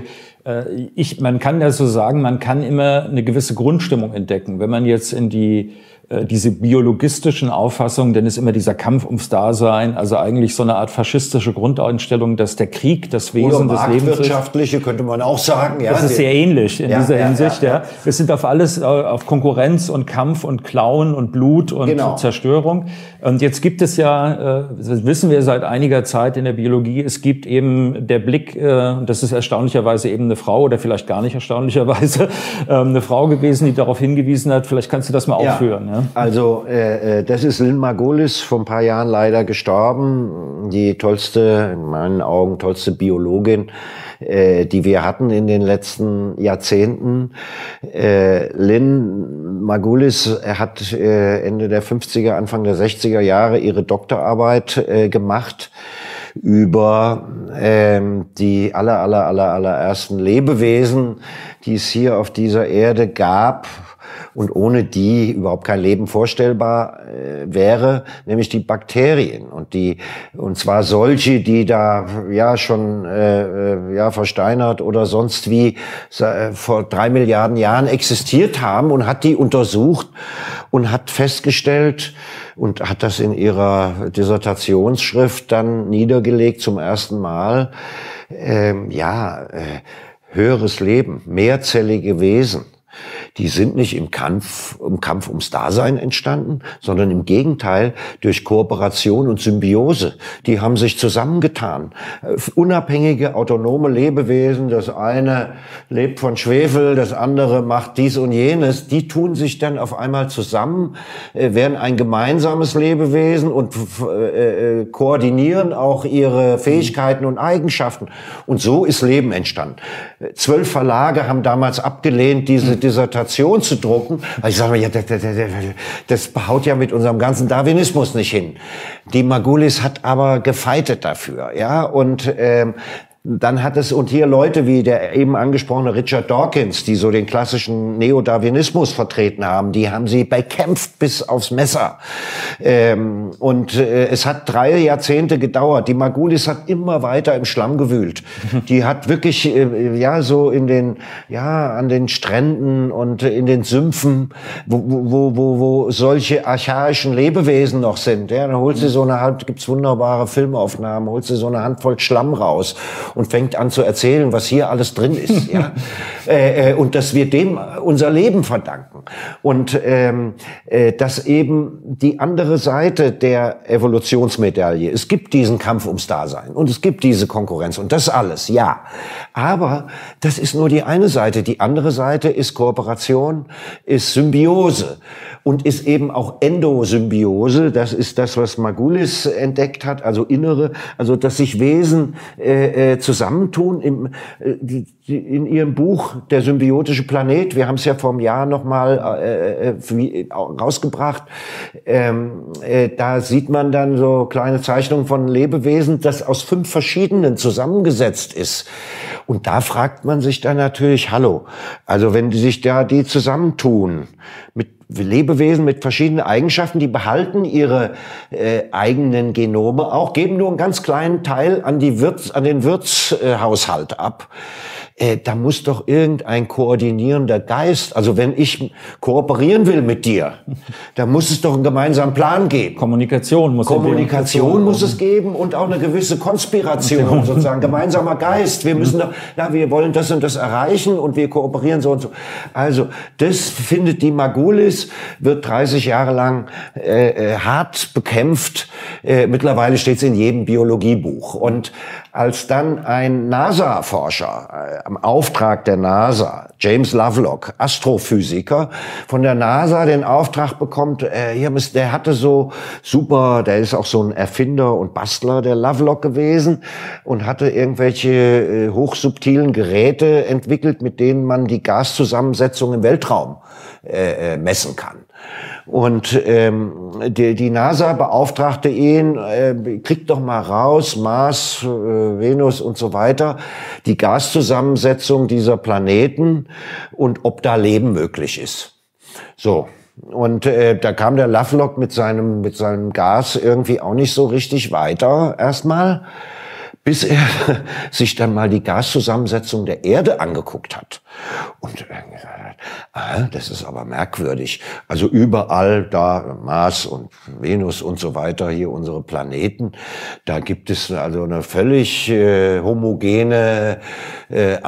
Ich, man kann das so sagen, man kann immer eine gewisse Grundstimmung entdecken. Wenn man jetzt in die äh, diese biologistischen Auffassungen, denn es ist immer dieser Kampf ums Dasein, also eigentlich so eine Art faschistische Grundeinstellung, dass der Krieg das Wesen des Lebens ist.
Marktwirtschaftliche könnte man auch sagen. Ja,
das ist sehr ähnlich in
ja,
dieser
ja,
Hinsicht. Ja,
ja.
ja. Wir sind auf alles, auf Konkurrenz und Kampf und Klauen und Blut und genau. Zerstörung. Und jetzt gibt es ja, das wissen wir seit einiger Zeit in der Biologie, es gibt eben der Blick, das ist erstaunlicherweise eben eine Frau oder vielleicht gar nicht erstaunlicherweise, eine Frau gewesen, die darauf hingewiesen hat. Vielleicht kannst du das mal ja. aufführen. Ja?
Also äh, das ist Lynn Margulis, vor ein paar Jahren leider gestorben. Die tollste, in meinen Augen tollste Biologin, äh, die wir hatten in den letzten Jahrzehnten. Äh, Lynn Margulis hat äh, Ende der fünfziger, Anfang der sechziger Jahre ihre Doktorarbeit äh, gemacht über ähm, die aller, aller, aller, allerersten Lebewesen, die es hier auf dieser Erde gab und ohne die überhaupt kein Leben vorstellbar äh, wäre, nämlich die Bakterien und die und zwar solche, die da ja schon äh, ja versteinert oder sonst wie äh, vor drei Milliarden Jahren existiert haben und hat die untersucht und hat festgestellt und hat das in ihrer Dissertationsschrift dann niedergelegt zum ersten Mal. Ähm, ja, äh, höheres Leben, mehrzellige Wesen. Die sind nicht im Kampf, im Kampf ums Dasein entstanden, sondern im Gegenteil durch Kooperation und Symbiose. Die haben sich zusammengetan. Unabhängige, autonome Lebewesen, das eine lebt von Schwefel, das andere macht dies und jenes, die tun sich dann auf einmal zusammen, werden ein gemeinsames Lebewesen und äh, äh, koordinieren auch ihre Fähigkeiten und Eigenschaften. Und so ist Leben entstanden. Zwölf Verlage haben damals abgelehnt, diese Dissertation zu drucken, weil ich sage mir, ja, das, das, das haut ja mit unserem ganzen Darwinismus nicht hin. Die Margulis hat aber gefeitet dafür, ja, und ähm, dann hat es, und hier Leute wie der eben angesprochene Richard Dawkins, die so den klassischen Neodarwinismus vertreten haben, die haben sie bekämpft bis aufs Messer. Ähm, und äh, es hat drei Jahrzehnte gedauert. Die Margulis hat immer weiter im Schlamm gewühlt. Die hat wirklich, äh, ja, so in den, ja, an den Stränden und in den Sümpfen, wo, wo, wo, wo solche archaischen Lebewesen noch sind. Ja, dann holt sie so eine Hand, gibt's wunderbare Filmaufnahmen, holt sie so eine Handvoll Schlamm raus und fängt an zu erzählen, was hier alles drin ist. Ja, äh, und dass wir dem unser Leben verdanken. Und ähm, äh, dass eben die andere Seite der Evolutionsmedaille, es gibt diesen Kampf ums Dasein und es gibt diese Konkurrenz und das alles, ja. Aber das ist nur die eine Seite. Die andere Seite ist Kooperation, ist Symbiose und ist eben auch Endosymbiose. Das ist das, was Margulis entdeckt hat, also innere, also dass sich Wesen äh, äh, zusammentun. Im, äh, die, die, in ihrem Buch Der symbiotische Planet, wir haben es ja vor einem Jahr noch mal äh, äh, rausgebracht, ähm, äh, da sieht man dann so kleine Zeichnungen von Lebewesen, das aus fünf verschiedenen zusammengesetzt ist. Und da fragt man sich dann natürlich, hallo, also wenn die sich da die zusammentun mit Lebewesen mit verschiedenen Eigenschaften, die behalten ihre äh, eigenen Genome auch, geben nur einen ganz kleinen Teil an die Wirts, an den Wirtshaushalt äh, ab. Äh, da muss doch irgendein koordinierender Geist, also wenn ich kooperieren will mit dir, da muss es doch einen gemeinsamen Plan geben.
Kommunikation muss
Kommunikation muss es geben und auch eine gewisse Konspiration, sozusagen gemeinsamer Geist. Wir müssen doch, ja, wir wollen das und das erreichen und wir kooperieren so und so. Also das findet die Margulis, wird dreißig Jahre lang äh, äh, hart bekämpft. Äh, mittlerweile steht es in jedem Biologiebuch. Und als dann ein NASA-Forscher äh, am Auftrag der NASA, James Lovelock, Astrophysiker, von der NASA den Auftrag bekommt, äh, hier, der hatte so super, der ist auch so ein Erfinder und Bastler, der Lovelock gewesen, und hatte irgendwelche äh, hochsubtilen Geräte entwickelt, mit denen man die Gaszusammensetzung im Weltraum äh, messen kann. Und ähm, die, die NASA beauftragte ihn, äh, kriegt doch mal raus, Mars, äh, Venus und so weiter, die Gaszusammensetzung dieser Planeten und ob da Leben möglich ist. So. Und äh, da kam der Lovelock mit seinem, mit seinem Gas irgendwie auch nicht so richtig weiter erstmal, bis er sich dann mal die Gaszusammensetzung der Erde angeguckt hat. Und er gesagt hat, ah, das ist aber merkwürdig. Also überall da, Mars und Venus und so weiter, hier unsere Planeten, da gibt es also eine völlig äh, homogene, äh,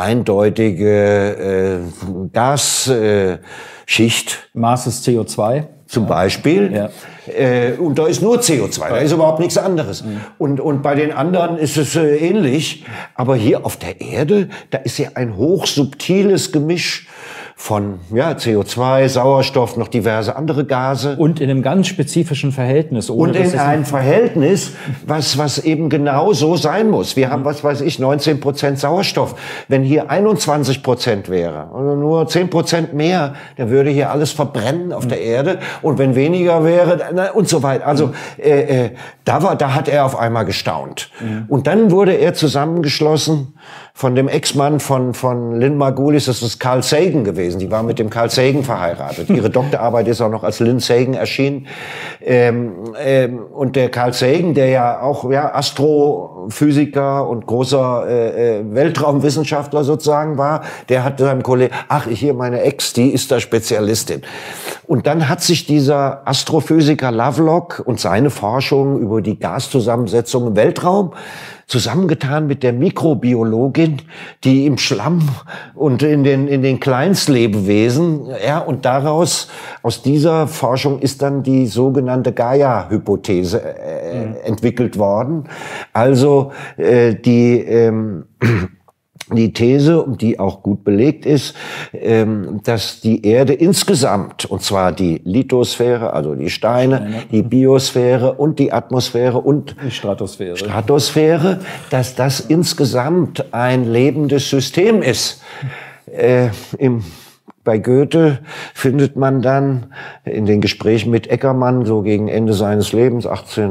eindeutige äh, Gasschicht. Äh,
Mars ist C O zwei.
Zum Beispiel. Ja. Äh, und da ist nur C O zwei, da ist überhaupt nichts anderes. Mhm. Und, und bei den anderen ist es äh, ähnlich. Aber hier auf der Erde, da ist ja ein hochsubtiles Gemisch von ja, C O zwei, Sauerstoff, noch diverse andere Gase.
Und in einem ganz spezifischen Verhältnis. Ohne
und in einem Verhältnis, was, was eben genau so sein muss. Wir haben, was weiß ich, neunzehn Prozent Sauerstoff. Wenn hier einundzwanzig Prozent wäre, also nur zehn Prozent mehr, dann würde hier alles verbrennen auf mhm. der Erde. Und wenn weniger wäre, na, und so weiter. Also äh, äh, da, war, da hat er auf einmal gestaunt. Mhm. Und dann wurde er zusammengeschlossen von dem Ex-Mann von, von Lynn Margulis, das ist Carl Sagan gewesen. Die war mit dem Carl Sagan verheiratet. Ihre Doktorarbeit ist auch noch als Lynn Sagan erschienen. Ähm, ähm, und der Carl Sagan, der ja auch ja, Astrophysiker und großer äh, Weltraumwissenschaftler sozusagen war, der hat seinem Kollegen, ach, hier meine Ex, die ist da Spezialistin. Und dann hat sich dieser Astrophysiker Lovelock und seine Forschung über die Gaszusammensetzung im Weltraum zusammengetan mit der Mikrobiologin, die im Schlamm und in den, in den Kleinstlebewesen, ja, und daraus, aus dieser Forschung ist dann die sogenannte Gaia-Hypothese äh, mhm. entwickelt worden. Also, äh, die, ähm, die These, die auch gut belegt ist, dass die Erde insgesamt, und zwar die Lithosphäre, also die Steine, die Biosphäre und die Atmosphäre und
die Stratosphäre,
Stratosphäre, dass das insgesamt ein lebendes System ist. Äh, im Bei Goethe findet man dann in den Gesprächen mit Eckermann, so gegen Ende seines Lebens, achtzehn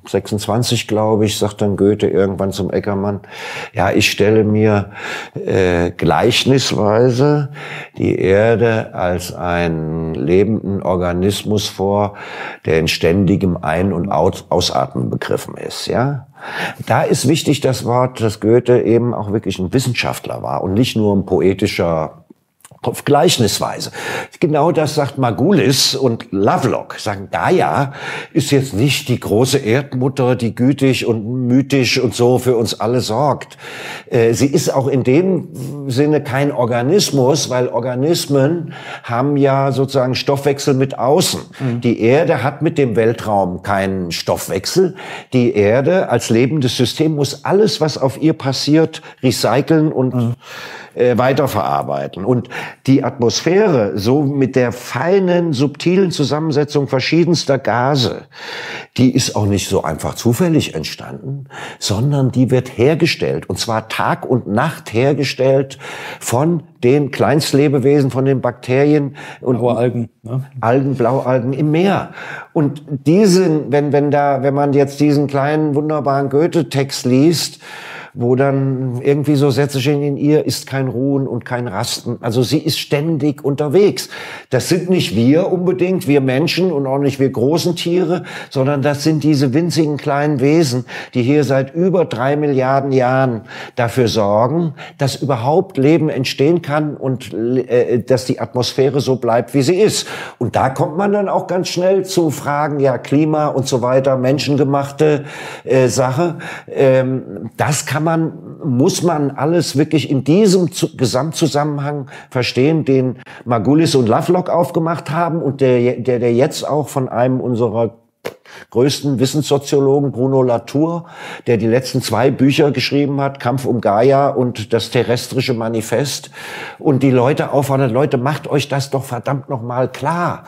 sechsundzwanzig, glaube ich, sagt dann Goethe irgendwann zum Eckermann, ja, ich stelle mir äh, gleichnisweise die Erde als einen lebenden Organismus vor, der in ständigem Ein- und Ausatmen begriffen ist, ja. Da ist wichtig das Wort, dass Goethe eben auch wirklich ein Wissenschaftler war und nicht nur ein poetischer auf Gleichnisweise. Genau das sagt Margulis und Lovelock. Sagen, Gaia ist jetzt nicht die große Erdmutter, die gütig und mythisch und so für uns alle sorgt. Äh, sie ist auch in dem Sinne kein Organismus, weil Organismen haben ja sozusagen Stoffwechsel mit außen. Mhm. Die Erde hat mit dem Weltraum keinen Stoffwechsel. Die Erde als lebendes System muss alles, was auf ihr passiert, recyceln und mhm. äh, weiterverarbeiten. Und die Atmosphäre, so mit der feinen, subtilen Zusammensetzung verschiedenster Gase, die ist auch nicht so einfach zufällig entstanden, sondern die wird hergestellt, und zwar Tag und Nacht hergestellt von den Kleinstlebewesen, von den Bakterien und
Blaue Algen, ne?
Algen, Blaualgen im Meer. Und diesen, wenn, wenn da, wenn man jetzt diesen kleinen, wunderbaren Goethe-Text liest, wo dann irgendwie so Sätze stehen, in ihr ist kein Ruhen und kein Rasten. Also sie ist ständig unterwegs. Das sind nicht wir unbedingt, wir Menschen, und auch nicht wir großen Tiere, sondern das sind diese winzigen kleinen Wesen, die hier seit über drei Milliarden Jahren dafür sorgen, dass überhaupt Leben entstehen kann und äh, dass die Atmosphäre so bleibt, wie sie ist. Und da kommt man dann auch ganz schnell zu Fragen, ja, Klima und so weiter, menschengemachte äh, Sache. Ähm, das kann man, muss man alles wirklich in diesem Gesamtzusammenhang verstehen, den Margulis und Lovelock aufgemacht haben und der, der, der jetzt auch von einem unserer größten Wissenssoziologen, Bruno Latour, der die letzten zwei Bücher geschrieben hat, Kampf um Gaia und das terrestrische Manifest, und die Leute auffordert, Leute, macht euch das doch verdammt nochmal klar,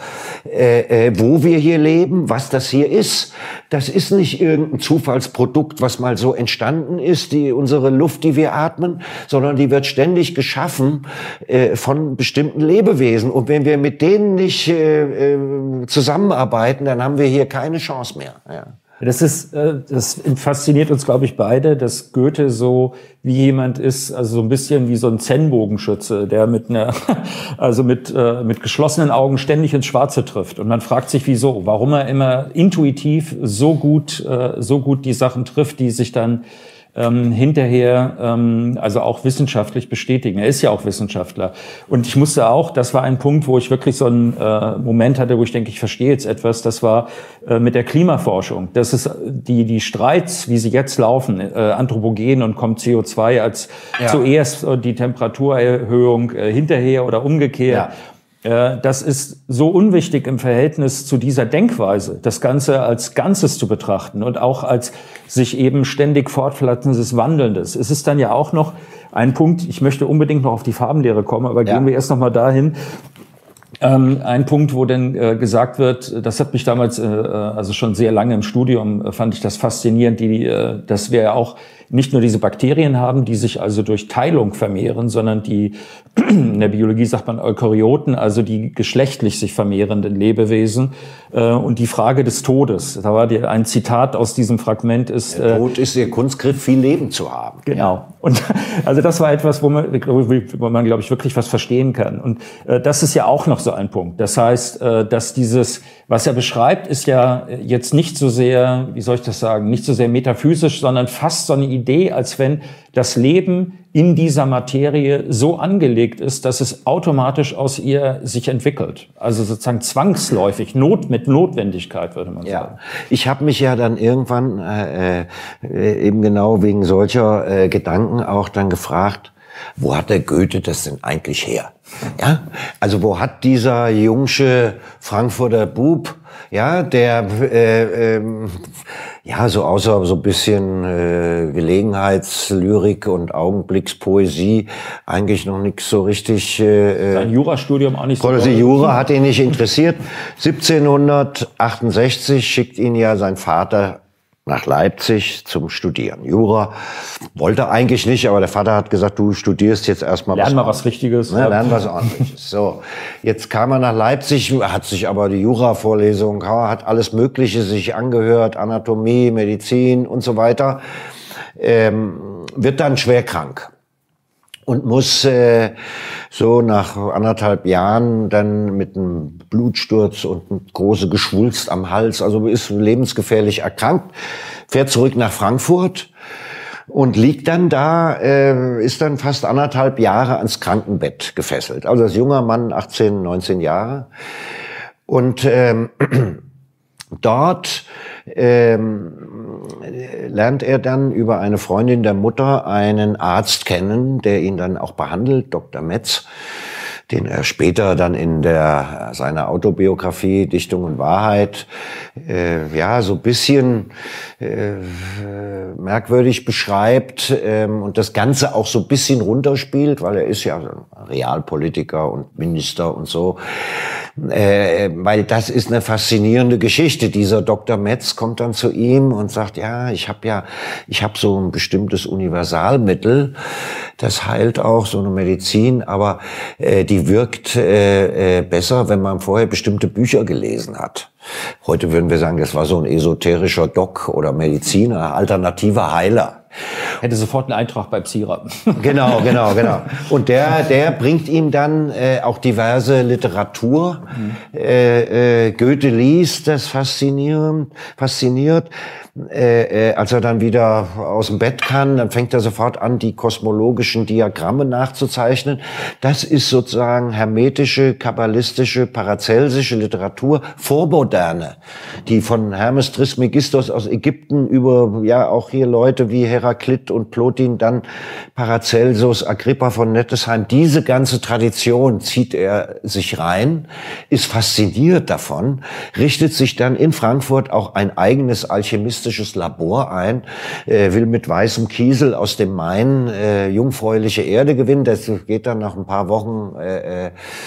äh, äh, wo wir hier leben, was das hier ist. Das ist nicht irgendein Zufallsprodukt, was mal so entstanden ist, die unsere Luft, die wir atmen, sondern die wird ständig geschaffen äh, von bestimmten Lebewesen. Und wenn wir mit denen nicht äh, äh, zusammenarbeiten, dann haben wir hier keine Chance mehr. Ja.
Das ist, das fasziniert uns, glaube ich, beide, dass Goethe so wie jemand ist, also so ein bisschen wie so ein Zen-Bogenschütze, der mit einer, also mit, mit geschlossenen Augen ständig ins Schwarze trifft. Und man fragt sich, wieso, warum er immer intuitiv so gut, so gut die Sachen trifft, die sich dann Ähm, hinterher, ähm, also auch wissenschaftlich bestätigen. Er ist ja auch Wissenschaftler. Und ich musste auch, das war ein Punkt, wo ich wirklich so einen äh, Moment hatte, wo ich denke, ich verstehe jetzt etwas, das war äh, mit der Klimaforschung. Das ist die, die Streits, wie sie jetzt laufen, äh, Anthropogen und kommt C O zwei als ja. zuerst äh, die Temperaturerhöhung äh, hinterher oder umgekehrt. Ja. Das ist so unwichtig im Verhältnis zu dieser Denkweise, das Ganze als Ganzes zu betrachten und auch als sich eben ständig fortpflanzendes, Wandelndes. Es ist dann ja auch noch ein Punkt, ich möchte unbedingt noch auf die Farbenlehre kommen, aber ja. gehen wir erst noch mal dahin. Ähm, ein Punkt, wo denn äh, gesagt wird, das hat mich damals, äh, also schon sehr lange im Studium, äh, fand ich das faszinierend, die, äh, dass wir ja auch nicht nur diese Bakterien haben, die sich also durch Teilung vermehren, sondern die, in der Biologie sagt man Eukaryoten, also die geschlechtlich sich vermehrenden Lebewesen. Äh, und die Frage des Todes, da war die, ein Zitat aus diesem Fragment ist...
Der Tod ist ihr Kunstgriff, viel Leben zu haben.
Genau. Und also das war etwas, wo man, wo man glaube ich, wirklich was verstehen kann. Und äh, das ist ja auch noch so ein Punkt. Das heißt, äh, dass dieses, was er beschreibt, ist ja jetzt nicht so sehr, wie soll ich das sagen, nicht so sehr metaphysisch, sondern fast so eine Idee, als wenn das Leben in dieser Materie so angelegt ist, dass es automatisch aus ihr sich entwickelt. Also sozusagen zwangsläufig, Not mit Notwendigkeit, würde man
ja.
sagen.
Ich habe mich ja dann irgendwann äh, äh, eben genau wegen solcher äh, Gedanken auch dann gefragt, wo hat der Goethe das denn eigentlich her? Ja, also wo hat dieser jungsche Frankfurter Bub, ja, der äh, ähm, ja so außer so ein bisschen äh, Gelegenheitslyrik und Augenblickspoesie eigentlich noch nichts so richtig. Äh,
Sein Jurastudium auch nicht so.
Oder die Jura hat ihn nicht interessiert. siebzehnhundertachtundsechzig schickt ihn ja sein Vater nach Leipzig zum Studieren. Jura wollte eigentlich nicht, aber der Vater hat gesagt, du studierst jetzt erstmal
was. Lern mal was Richtiges.
Ne, lern was Ordentliches. So, jetzt kam er nach Leipzig, hat sich aber die Jura-Vorlesung, hat alles Mögliche sich angehört, Anatomie, Medizin und so weiter, ähm, wird dann schwer krank. Und muss äh, so nach anderthalb Jahren dann mit einem Blutsturz und eine große Geschwulst am Hals, also ist lebensgefährlich erkrankt, fährt zurück nach Frankfurt und liegt dann da, äh, ist dann fast anderthalb Jahre ans Krankenbett gefesselt. Also als junger Mann, achtzehn, neunzehn Jahre. Und ähm, dort ähm, lernt er dann über eine Freundin der Mutter einen Arzt kennen, der ihn dann auch behandelt, Doktor Metz, den er später dann in der seiner Autobiografie Dichtung und Wahrheit äh, ja so ein bisschen äh, merkwürdig beschreibt ähm, und das Ganze auch so ein bisschen runterspielt, weil er ist ja Realpolitiker und Minister und so. Äh, weil das ist eine faszinierende Geschichte. Dieser Doktor Metz kommt dann zu ihm und sagt, ja, ich habe ja, ich habe so ein bestimmtes Universalmittel, das heilt auch so eine Medizin, aber äh, die wirkt äh, äh, besser, wenn man vorher bestimmte Bücher gelesen hat. Heute würden wir sagen, das war so ein esoterischer Doc oder Mediziner, alternativer Heiler.
Hätte sofort einen Eintrag bei Psira.
Genau, genau, genau. Und der, der bringt ihm dann äh, auch diverse Literatur. Mhm. Äh, äh, Goethe liest, das faszinierend, fasziniert. Äh, äh, als er dann wieder aus dem Bett kann, dann fängt er sofort an, die kosmologischen Diagramme nachzuzeichnen. Das ist sozusagen hermetische, kabbalistische, paracelsische Literatur, Vormoderne, die von Hermes Trismegistos aus Ägypten über, ja, auch hier Leute wie Heraklit und Plotin, dann Paracelsus, Agrippa von Nettesheim, diese ganze Tradition zieht er sich rein, ist fasziniert davon, richtet sich dann in Frankfurt auch ein eigenes alchemistisches Labor ein, äh, will mit weißem Kiesel aus dem Main äh, jungfräuliche Erde gewinnen. Das geht dann nach ein paar Wochen, äh,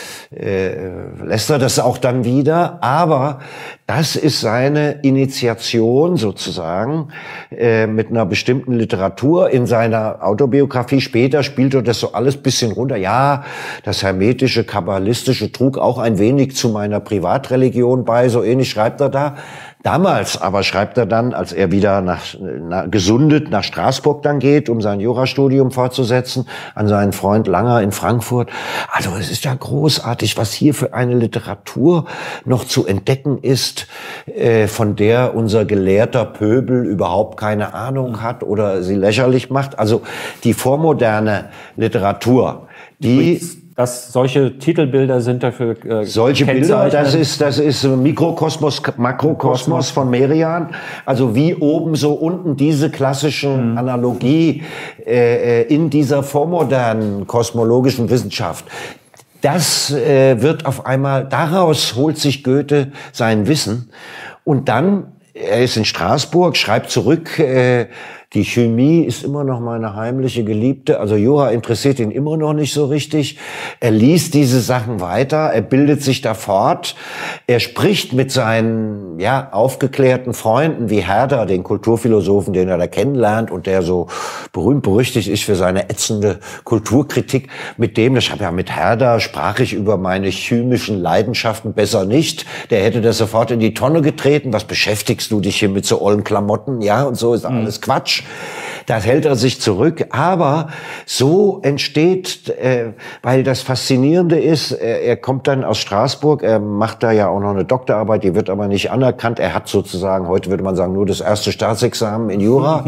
äh, lässt er das auch dann wieder. Aber das ist seine Initiation sozusagen äh, mit einer bestimmten Literatur. In seiner Autobiografie später spielt er das so alles bisschen runter. Ja, das hermetische, kabbalistische trug auch ein wenig zu meiner Privatreligion bei. So ähnlich schreibt er da. Damals aber schreibt er dann, als er wieder nach, nach gesundet nach Straßburg dann geht, um sein Jurastudium fortzusetzen, an seinen Freund Langer in Frankfurt. Also es ist ja großartig, was hier für eine Literatur noch zu entdecken ist, äh, von der unser gelehrter Pöbel überhaupt keine Ahnung hat oder sie lächerlich macht. Also die vormoderne Literatur, die...
Dass solche Titelbilder sind dafür äh,
solche Bilder, das ist das ist Mikrokosmos, Makrokosmos von Merian. Also wie oben so unten diese klassischen mhm. Analogie äh, in dieser vormodernen kosmologischen Wissenschaft. Das äh, wird auf einmal, daraus holt sich Goethe sein Wissen und dann, er ist in Straßburg, schreibt zurück, äh, die Chemie ist immer noch meine heimliche Geliebte. Also Jura interessiert ihn immer noch nicht so richtig. Er liest diese Sachen weiter, er bildet sich da fort. Er spricht mit seinen ja aufgeklärten Freunden wie Herder, den Kulturphilosophen, den er da kennenlernt und der so berühmt berüchtigt ist für seine ätzende Kulturkritik. Mit dem, ich habe ja mit Herder, sprach ich über meine chemischen Leidenschaften besser nicht. Der hätte das sofort in die Tonne getreten. Was beschäftigst du dich hier mit so ollen Klamotten? Ja, und so ist alles mhm. Quatsch. Da hält er sich zurück, aber so entsteht, äh, weil das Faszinierende ist, er, er kommt dann aus Straßburg, er macht da ja auch noch eine Doktorarbeit, die wird aber nicht anerkannt, er hat sozusagen, heute würde man sagen, nur das erste Staatsexamen in Jura.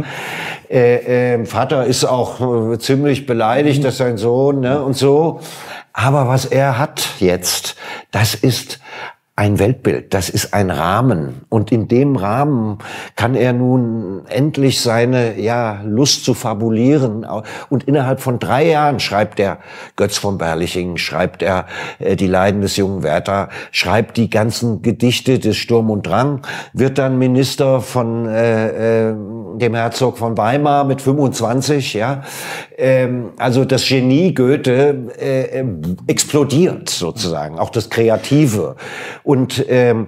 äh, äh, Vater ist auch äh, ziemlich beleidigt, dass sein Sohn, ne, und so. Aber was er hat jetzt, das ist ein Weltbild, das ist ein Rahmen. Und in dem Rahmen kann er nun endlich seine ja Lust zu fabulieren. Und innerhalb von drei Jahren schreibt er Götz von Berlichingen, schreibt er äh, Die Leiden des jungen Werther, schreibt die ganzen Gedichte des Sturm und Drang, wird dann Minister von äh, äh, dem Herzog von Weimar mit fünfundzwanzig. Ja, ähm, also das Genie Goethe äh, explodiert sozusagen, auch das Kreative. Und ähm,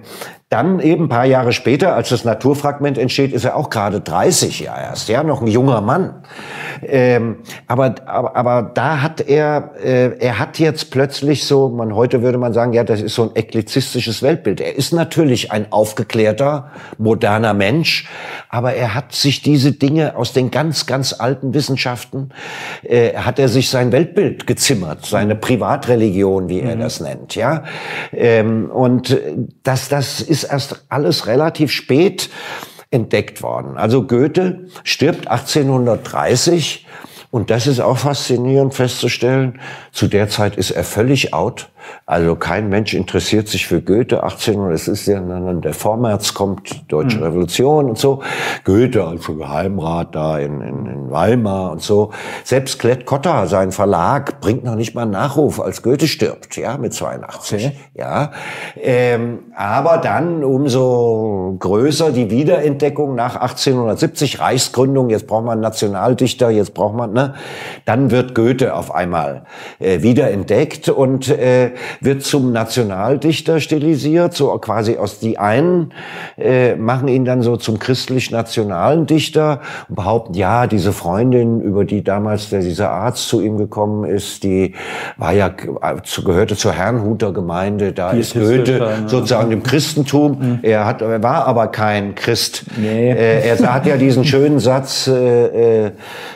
dann eben ein paar Jahre später, als das Naturfragment entsteht, ist er auch gerade dreißig ja erst, ja, noch ein junger Mann. Ähm, aber, aber, aber da hat er, äh, er hat jetzt plötzlich so, man heute würde man sagen, ja, das ist so ein eklizistisches Weltbild. Er ist natürlich ein aufgeklärter, moderner Mensch, aber er hat sich diese Dinge aus den ganz, ganz alten Wissenschaften, äh, hat er sich sein Weltbild gezimmert, seine Privatreligion, wie er mhm. das nennt, ja. Ähm, und das, das ist erst alles relativ spät entdeckt worden. Also Goethe stirbt achtzehnhundertdreißig und das ist auch faszinierend festzustellen. Zu der Zeit ist er völlig out. Also kein Mensch interessiert sich für Goethe. achtzehnhundert, es ist ja dann der Vormärz kommt, Deutsche mhm. Revolution und so. Goethe als Geheimrat da in, in, in Weimar und so. Selbst Klett-Cotta, sein Verlag, bringt noch nicht mal einen Nachruf, als Goethe stirbt, ja, mit zweiundachtzig. Okay. Ja, ähm, aber dann umso größer die Wiederentdeckung nach achtzehnhundertsiebzig, Reichsgründung, jetzt braucht man einen Nationaldichter, jetzt braucht man, ne, dann wird Goethe auf einmal äh, wiederentdeckt und äh, wird zum Nationaldichter stilisiert, so quasi aus die einen äh, machen ihn dann so zum christlich-nationalen Dichter und behaupten, ja, diese Freundin, über die damals der, dieser Arzt zu ihm gekommen ist, die war ja, gehörte zur Herrnhuter Gemeinde, da die ist Goethe dann, sozusagen dem Christentum, mhm. er hat, er war aber kein Christ. Nee. Äh, er hat ja diesen schönen Satz, äh, äh,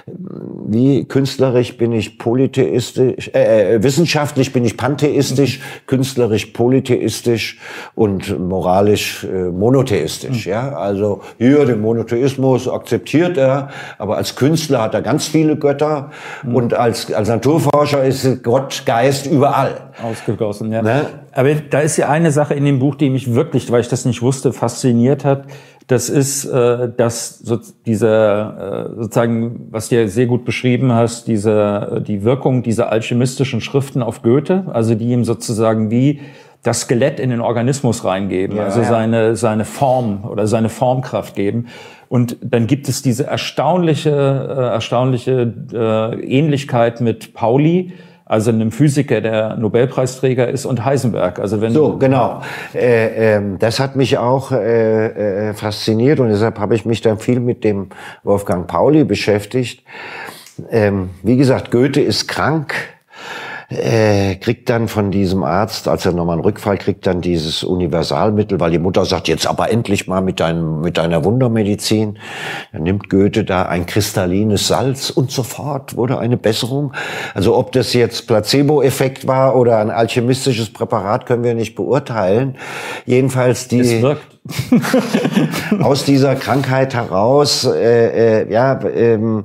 wie künstlerisch bin ich polytheistisch, äh, wissenschaftlich bin ich pantheistisch, künstlerisch polytheistisch und moralisch äh, monotheistisch. Mhm. Ja, also hier den Monotheismus akzeptiert er, aber als Künstler hat er ganz viele Götter mhm. und als als Naturforscher ist Gott, Geist überall
ausgegossen. Ja. Ne? Aber da ist ja eine Sache in dem Buch, die mich wirklich, weil ich das nicht wusste, fasziniert hat. Das ist, äh, dass so dieser äh, sozusagen, was du ja sehr gut beschrieben hast, diese die Wirkung dieser alchemistischen Schriften auf Goethe, also die ihm sozusagen wie das Skelett in den Organismus reingeben, ja, also ja. seine seine Form oder seine Formkraft geben. Und dann gibt es diese erstaunliche äh, erstaunliche äh, Ähnlichkeit mit Pauli, also einem Physiker, der Nobelpreisträger ist, und Heisenberg. Also wenn
so, genau. Äh, äh, das hat mich auch äh, äh, fasziniert und deshalb habe ich mich dann viel mit dem Wolfgang Pauli beschäftigt. Ähm, wie gesagt, Goethe ist krank. Äh, kriegt dann von diesem Arzt, als er nochmal einen Rückfall kriegt, dann dieses Universalmittel, weil die Mutter sagt, jetzt aber endlich mal mit, deinem, mit deiner Wundermedizin. Dann nimmt Goethe da ein kristallines Salz und sofort wurde eine Besserung. Also ob das jetzt Placebo-Effekt war oder ein alchemistisches Präparat, können wir nicht beurteilen. Jedenfalls die...
Es wirkt.
Aus dieser Krankheit heraus äh, äh, ja, ähm,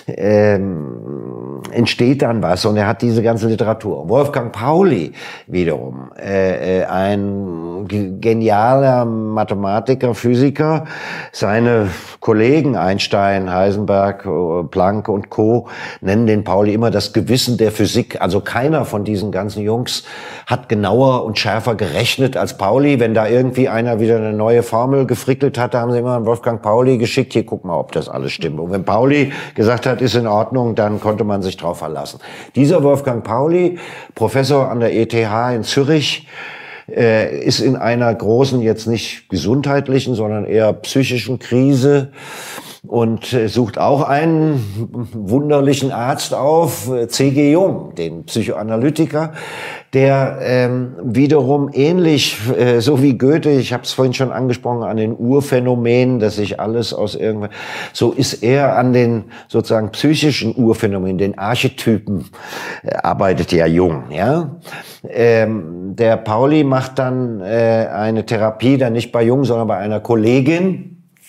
ähm, entsteht dann was und er hat diese ganze Literatur. Wolfgang Pauli wiederum, äh, äh, ein genialer Mathematiker, Physiker, seine Kollegen Einstein, Heisenberg, Planck und Co. nennen den Pauli immer das Gewissen der Physik. Also keiner von diesen ganzen Jungs hat genauer und schärfer gerechnet als Pauli. Wenn da irgendwie einer wieder eine neue Formel gefrickelt hat, da haben sie immer an Wolfgang Pauli geschickt, hier guck mal, ob das alles stimmt. Und wenn Pauli gesagt hat, ist in Ordnung, dann konnte man sich drauf verlassen. Dieser Wolfgang Pauli, Professor an der E T H in Zürich, äh, ist in einer großen, jetzt nicht gesundheitlichen, sondern eher psychischen Krise und äh, sucht auch einen wunderlichen Arzt auf, C G Jung, den Psychoanalytiker, der ähm, wiederum ähnlich, äh, so wie Goethe, ich habe es vorhin schon angesprochen, an den Urphänomenen, dass sich alles aus irgendwas, so ist er an den sozusagen psychischen Urphänomenen, den Archetypen, äh, arbeitet ja Jung, ja. Ähm, der Pauli macht dann äh, eine Therapie, dann nicht bei Jung, sondern bei einer Kollegin.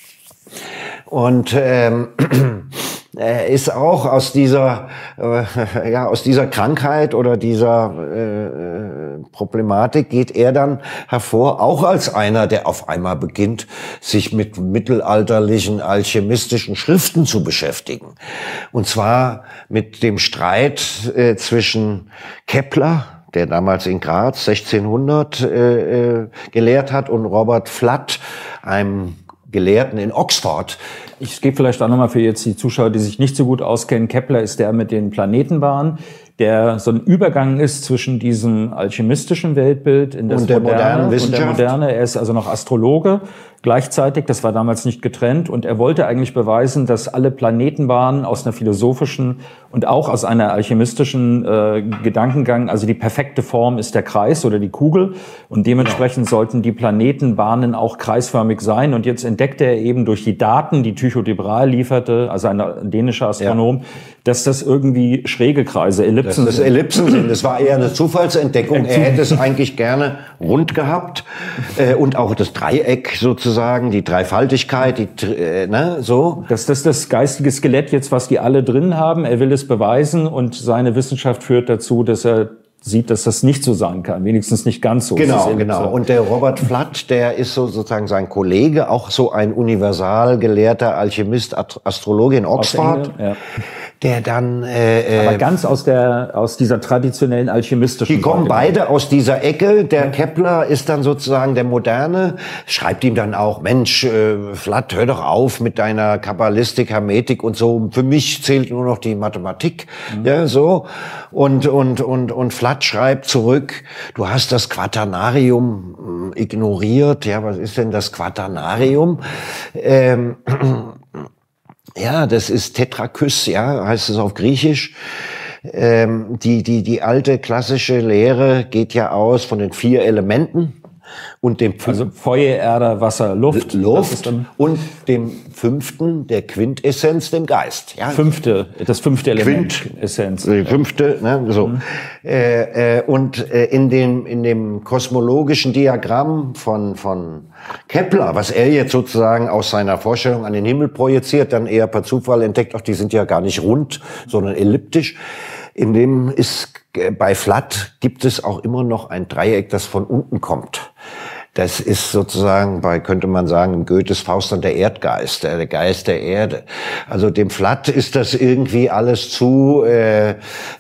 Und ähm, er ist auch aus dieser äh, ja aus dieser Krankheit oder dieser äh, Problematik geht er dann hervor, auch als einer, der auf einmal beginnt, sich mit mittelalterlichen alchemistischen Schriften zu beschäftigen. Und zwar mit dem Streit äh, zwischen Kepler, der damals in Graz sechzehnhundert äh, äh, gelehrt hat, und Robert Flatt, einem Gelehrten in Oxford.
Ich gebe vielleicht auch nochmal für jetzt die Zuschauer, die sich nicht so gut auskennen. Kepler ist der mit den Planetenbahnen. der so ein Übergang ist zwischen diesem alchemistischen Weltbild in das
und der
moderne,
modernen Wissenschaft.
Und der moderne. Er ist also noch Astrologe gleichzeitig, das war damals nicht getrennt, und er wollte eigentlich beweisen, dass alle Planetenbahnen aus einer philosophischen und auch aus einer alchemistischen äh, Gedankengang, also die perfekte Form ist der Kreis oder die Kugel, und dementsprechend sollten die Planetenbahnen auch kreisförmig sein. Und jetzt entdeckte er eben durch die Daten, die Tycho de Brahe lieferte, also ein dänischer Astronom, ja. dass das irgendwie schräge Kreise, Ellipsen
das
sind.
Ellipsen sind. Das war eher eine Zufallsentdeckung. Er hätte es eigentlich gerne rund gehabt äh, und auch das Dreieck sozusagen, die Dreifaltigkeit, die, äh, ne, so.
Das, das ist das geistige Skelett jetzt, was die alle drin haben. Er will es beweisen, und seine Wissenschaft führt dazu, dass er sieht, dass das nicht so sein kann, wenigstens nicht ganz so.
Genau, genau. Und der Robert Flatt, der ist so sozusagen sein Kollege, auch so ein universal gelehrter Alchemist, Astrologe in Oxford. Aus England, ja. Der dann äh,
aber ganz aus der aus dieser traditionellen alchemistischen.
Die kommen beide aus dieser Ecke. Der ja. Kepler ist dann sozusagen der Moderne, schreibt ihm dann auch: Mensch, äh, Flatt, hör doch auf mit deiner Kabbalistik, Hermetik und so. Für mich zählt nur noch die Mathematik, mhm. ja so. Und und und und Flatt schreibt zurück: Du hast das Quaternarium äh, ignoriert. Ja, was ist denn das Quaternarium? Ähm, Ja, das ist Tetrakys, ja, heißt es auf Griechisch. Ähm, die, die, die alte klassische Lehre geht ja aus von den vier Elementen und dem
also Feuer, Erde, Wasser, Luft.
Luft und dem fünften, der Quintessenz, dem Geist. Ja.
Fünfte, das fünfte Element. Quintessenz.
Die fünfte, ne, so. Mhm. Äh, äh, und äh, in dem, in dem kosmologischen Diagramm von, von Kepler, was er jetzt sozusagen aus seiner Vorstellung an den Himmel projiziert, dann eher per Zufall entdeckt, auch die sind ja gar nicht rund, sondern elliptisch. In dem ist, bei Flatt gibt es auch immer noch ein Dreieck, das von unten kommt. Das ist sozusagen bei, könnte man sagen, im Goethes Faust dann der Erdgeist, der Geist der Erde. Also dem Flatt ist das irgendwie alles zu, äh,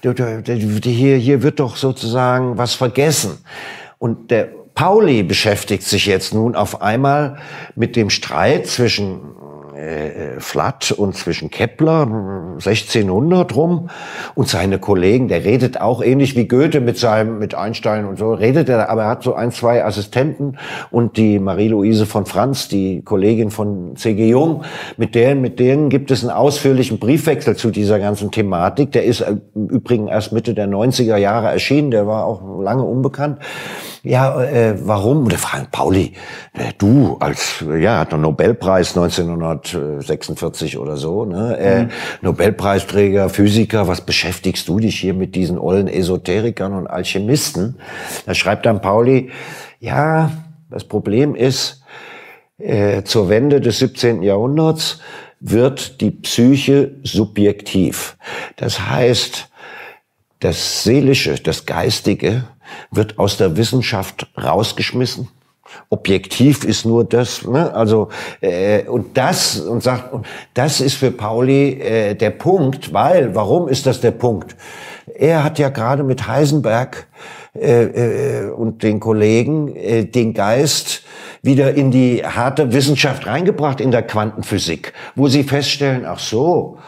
hier, hier wird doch sozusagen was vergessen. Und der Pauli beschäftigt sich jetzt nun auf einmal mit dem Streit zwischen äh, Flatt und zwischen Kepler, sechzehnhundert rum, und seine Kollegen. Der redet auch ähnlich wie Goethe mit seinem, mit Einstein und so, redet er, aber er hat so ein, zwei Assistenten, und die Marie-Louise von Franz, die Kollegin von C G Jung, mit denen, mit denen gibt es einen ausführlichen Briefwechsel zu dieser ganzen Thematik. Der ist im Übrigen erst Mitte der neunziger Jahre erschienen, der war auch lange unbekannt. Ja, äh, warum? Und der fragt Pauli, äh, du als, ja, hat einen Nobelpreis neunzehnhundertsechsundvierzig oder so, ne? Äh, mhm. Nobelpreisträger, Physiker, was beschäftigst du dich hier mit diesen ollen Esoterikern und Alchemisten? Da schreibt dann Pauli, ja, das Problem ist, äh, zur Wende des siebzehnten Jahrhunderts wird die Psyche subjektiv. Das heißt, das Seelische, das Geistige wird aus der Wissenschaft rausgeschmissen. Objektiv ist nur das, ne? Also äh, und das und sagt, das ist für Pauli äh, der Punkt, weil warum ist das der Punkt? Er hat ja gerade mit Heisenberg äh, äh, und den Kollegen äh, den Geist wieder in die harte Wissenschaft reingebracht, in der Quantenphysik, wo sie feststellen, ach so,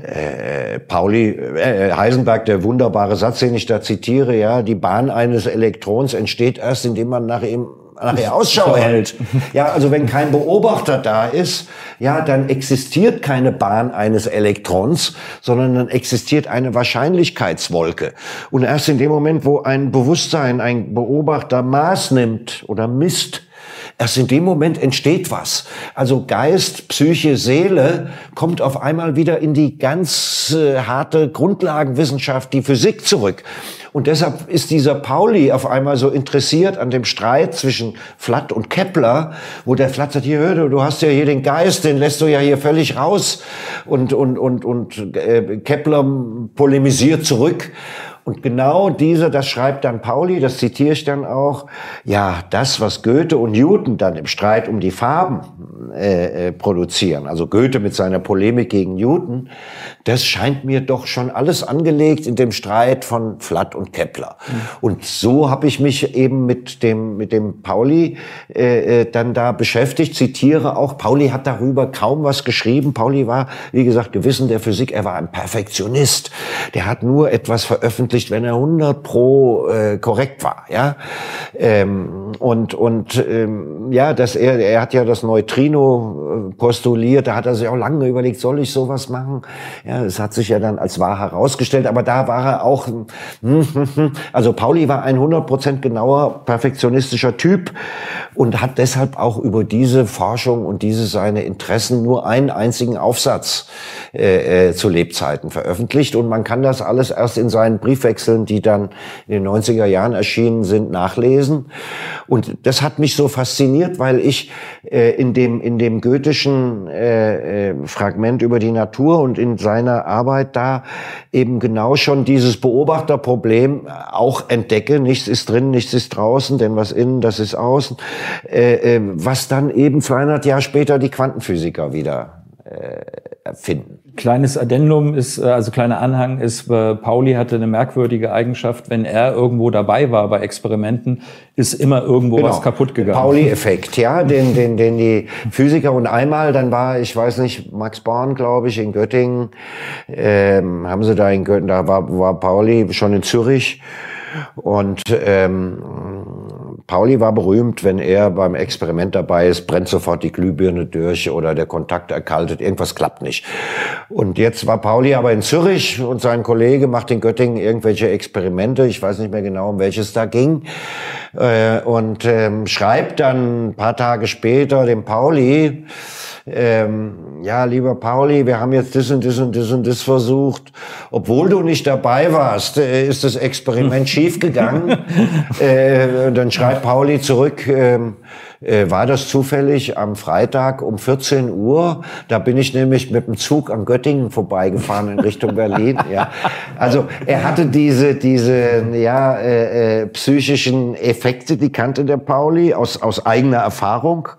äh, Pauli, äh, Heisenberg, der wunderbare Satz, den ich da zitiere, ja, die Bahn eines Elektrons entsteht erst, indem man nach ihm nachher Ausschau hält. Ja, also wenn kein Beobachter da ist, ja, dann existiert keine Bahn eines Elektrons, sondern dann existiert eine Wahrscheinlichkeitswolke. Und erst in dem Moment, wo ein Bewusstsein, ein Beobachter Maß nimmt oder misst, erst in dem Moment entsteht was. Also Geist, Psyche, Seele kommt auf einmal wieder in die ganz äh, harte Grundlagenwissenschaft, die Physik zurück. Und deshalb ist dieser Pauli auf einmal so interessiert an dem Streit zwischen Flatt und Kepler, wo der Flatt sagt, hier, hör, du hast ja hier den Geist, den lässt du ja hier völlig raus. Und, und, und, und äh, Kepler polemisiert zurück. Und genau diese, das schreibt dann Pauli, das zitiere ich dann auch, ja, das, was Goethe und Newton dann im Streit um die Farben äh, äh, produzieren, also Goethe mit seiner Polemik gegen Newton, das scheint mir doch schon alles angelegt in dem Streit von Flatt und Kepler. Mhm. Und so habe ich mich eben mit dem, mit dem Pauli äh, dann da beschäftigt, zitiere auch, Pauli hat darüber kaum was geschrieben. Pauli war, wie gesagt, Gewissen der Physik, er war ein Perfektionist. Der hat nur etwas veröffentlicht, veröffentlicht, wenn er hundert pro äh, korrekt war, ja. Ähm, und und ähm, ja, dass er er hat ja das Neutrino postuliert, da hat er sich auch lange überlegt, soll ich sowas machen? Ja, es hat sich ja dann als wahr herausgestellt, aber da war er auch, also Pauli war ein hundert Prozent genauer perfektionistischer Typ und hat deshalb auch über diese Forschung und diese seine Interessen nur einen einzigen Aufsatz äh, äh, zu Lebzeiten veröffentlicht. Und man kann das alles erst in seinen Briefwechseln, die dann in den neunziger Jahren erschienen sind, nachlesen. Und das hat mich so fasziniert, weil ich äh, in dem in dem goethischen äh, äh, Fragment über die Natur und in seiner Arbeit da eben genau schon dieses Beobachterproblem auch entdecke. Nichts ist drin, nichts ist draußen, denn was innen, das ist außen. Äh, äh, was dann eben zweihundert Jahre später die Quantenphysiker wieder äh, erfinden.
Kleines Addendum ist, also kleiner Anhang ist, äh, Pauli hatte eine merkwürdige Eigenschaft, wenn er irgendwo dabei war bei Experimenten, ist immer irgendwo genau. was kaputt gegangen.
Pauli-Effekt, ja, den, den, den die Physiker und einmal, dann war, ich weiß nicht, Max Born, glaube ich, in Göttingen, ähm, haben sie da in Göttingen, da war, war Pauli schon in Zürich und ähm, Pauli war berühmt, wenn er beim Experiment dabei ist, brennt sofort die Glühbirne durch oder der Kontakt erkaltet, irgendwas klappt nicht. Und jetzt war Pauli aber in Zürich und sein Kollege macht in Göttingen irgendwelche Experimente, ich weiß nicht mehr genau, um welches da ging, äh, und ähm, schreibt dann ein paar Tage später dem Pauli, Ähm, ja, lieber Pauli, wir haben jetzt das und das und das und das versucht. Obwohl du nicht dabei warst, äh, ist das Experiment schiefgegangen. äh, dann schreibt Pauli zurück, ähm, äh, war das zufällig am Freitag um vierzehn Uhr? Da bin ich nämlich mit dem Zug an Göttingen vorbeigefahren in Richtung Berlin. Ja, also er hatte diese diese ja äh, äh, psychischen Effekte, die kannte der Pauli aus aus eigener Erfahrung.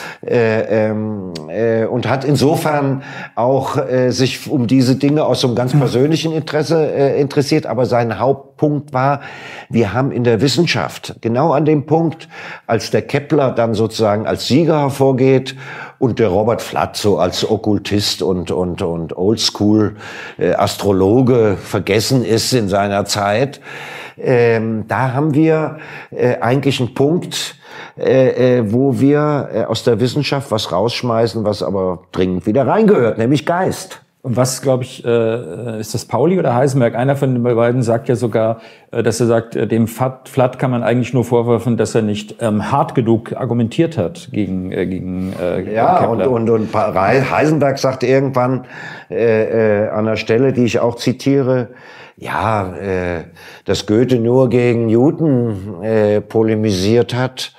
Äh, ähm, äh, und hat insofern auch äh, sich um diese Dinge aus so einem ganz persönlichen Interesse äh, interessiert. Aber sein Hauptpunkt war, wir haben in der Wissenschaft genau an dem Punkt, als der Kepler dann sozusagen als Sieger hervorgeht und der Robert Flatt so als Okkultist und und und Oldschool äh, Astrologe vergessen ist in seiner Zeit, ähm, da haben wir äh, eigentlich einen Punkt, Äh, äh, wo wir äh, aus der Wissenschaft was rausschmeißen, was aber dringend wieder reingehört, nämlich Geist.
Und was, glaube ich, äh, ist das Pauli oder Heisenberg? Einer von den beiden sagt ja sogar, äh, dass er sagt, äh, dem Flatt kann man eigentlich nur vorwerfen, dass er nicht ähm, hart genug argumentiert hat gegen äh, gegen äh,
ja, Kepler. und und und Heisenberg sagt irgendwann äh, äh, an der Stelle, die ich auch zitiere, ja, äh, dass Goethe nur gegen Newton äh, polemisiert hat.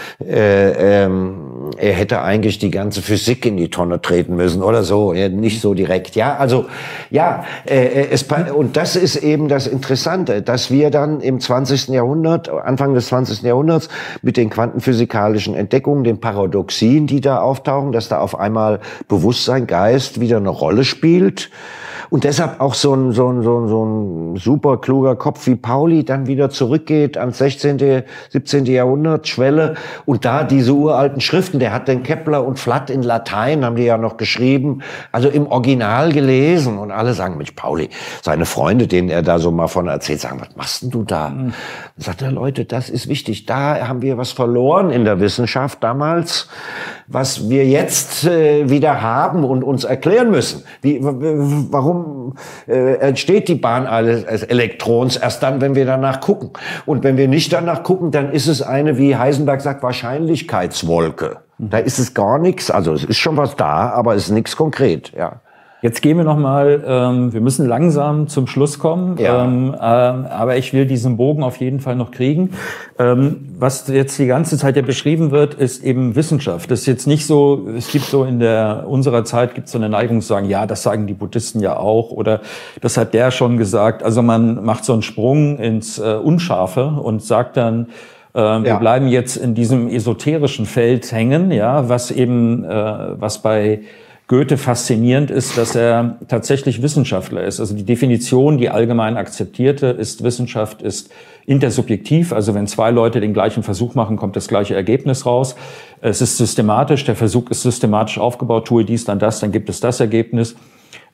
Äh, ähm, er hätte eigentlich die ganze Physik in die Tonne treten müssen oder so, ja, nicht so direkt. Ja, also ja, äh, es, und das ist eben das Interessante, dass wir dann im zwanzigsten Jahrhundert, Anfang des zwanzigsten Jahrhunderts mit den quantenphysikalischen Entdeckungen, den Paradoxien, die da auftauchen, dass da auf einmal Bewusstsein, Geist wieder eine Rolle spielt. Und deshalb auch so ein, so ein, so ein, so ein super kluger Kopf wie Pauli dann wieder zurückgeht ans sechzehnten, siebzehnten Jahrhundert, Schwelle, und da diese uralten Schriften, der hat den Kepler und Flatt in Latein, haben die ja noch geschrieben, also im Original gelesen, und alle sagen, Mensch, Pauli, seine Freunde, denen er da so mal von erzählt, sagen, was machst denn du da? Mhm. Dann sagt er, Leute, das ist wichtig, da haben wir was verloren in der Wissenschaft damals, was wir jetzt äh, wieder haben und uns erklären müssen. Wie, warum äh, entsteht die Bahn eines Elektrons erst dann, wenn wir danach gucken? Und wenn wir nicht danach gucken, dann ist es eine, wie Heisenberg sagt, Wahrscheinlichkeitswolke. Mhm. Da ist es gar nichts, also es ist schon was da, aber es ist nichts konkret, ja.
Jetzt gehen wir noch mal, ähm, wir müssen langsam zum Schluss kommen, ja. ähm, äh, aber ich will diesen Bogen auf jeden Fall noch kriegen. Ähm, was jetzt die ganze Zeit ja beschrieben wird, ist eben Wissenschaft. Das ist jetzt nicht so, es gibt so in der unserer Zeit gibt es so eine Neigung zu sagen, ja, das sagen die Buddhisten ja auch, oder das hat der schon gesagt. Also man macht so einen Sprung ins äh, Unscharfe und sagt dann, äh, wir ja. bleiben jetzt in diesem esoterischen Feld hängen, ja, was eben, äh, was bei Goethe faszinierend ist, dass er tatsächlich Wissenschaftler ist. Also die Definition, die allgemein akzeptierte, ist, Wissenschaft ist intersubjektiv. Also wenn zwei Leute den gleichen Versuch machen, kommt das gleiche Ergebnis raus. Es ist systematisch, der Versuch ist systematisch aufgebaut, tue dies, dann das, dann gibt es das Ergebnis.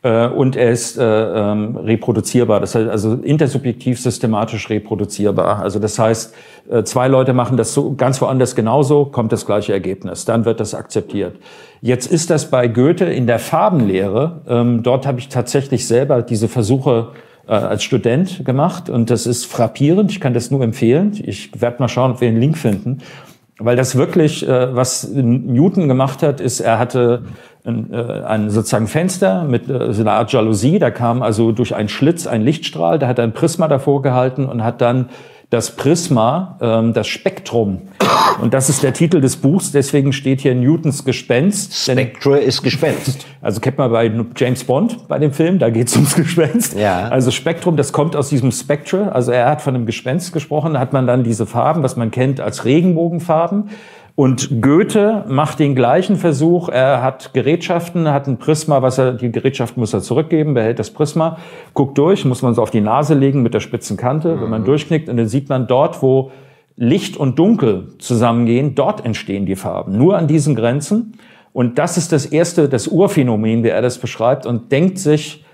äh, und er ist äh, ähm, reproduzierbar. Das heißt also intersubjektiv systematisch reproduzierbar. Also das heißt, äh, zwei Leute machen das so ganz woanders genauso, kommt das gleiche Ergebnis. Dann wird das akzeptiert. Jetzt ist das bei Goethe in der Farbenlehre. Ähm, dort habe ich tatsächlich selber diese Versuche äh, als Student gemacht und das ist frappierend. Ich kann das nur empfehlen. Ich werde mal schauen, ob wir einen Link finden. Weil das wirklich, äh, was Newton gemacht hat, ist, er hatte ein, äh, ein sozusagen Fenster mit äh, so einer Art Jalousie. Da kam also durch einen Schlitz ein Lichtstrahl. Da hat er ein Prisma davor gehalten und hat dann das Prisma, ähm, das Spektrum. Und das ist der Titel des Buchs. Deswegen steht hier Newtons Gespenst.
Spectre ist Gespenst.
Also kennt man bei James Bond bei dem Film, da geht es ums Gespenst.
Ja.
Also Spektrum, das kommt aus diesem Spectre. Also er hat von einem Gespenst gesprochen. Da hat man dann diese Farben, was man kennt als Regenbogenfarben. Und Goethe macht den gleichen Versuch. Er hat Gerätschaften, hat ein Prisma, was er, die Gerätschaften muss er zurückgeben, behält das Prisma, guckt durch, muss man so auf die Nase legen mit der spitzen Kante, mhm. wenn man durchknickt. Und dann sieht man dort, wo Licht und Dunkel zusammengehen, dort entstehen die Farben. Nur an diesen Grenzen. Und das ist das erste, das Urphänomen, wie er das beschreibt und denkt sich,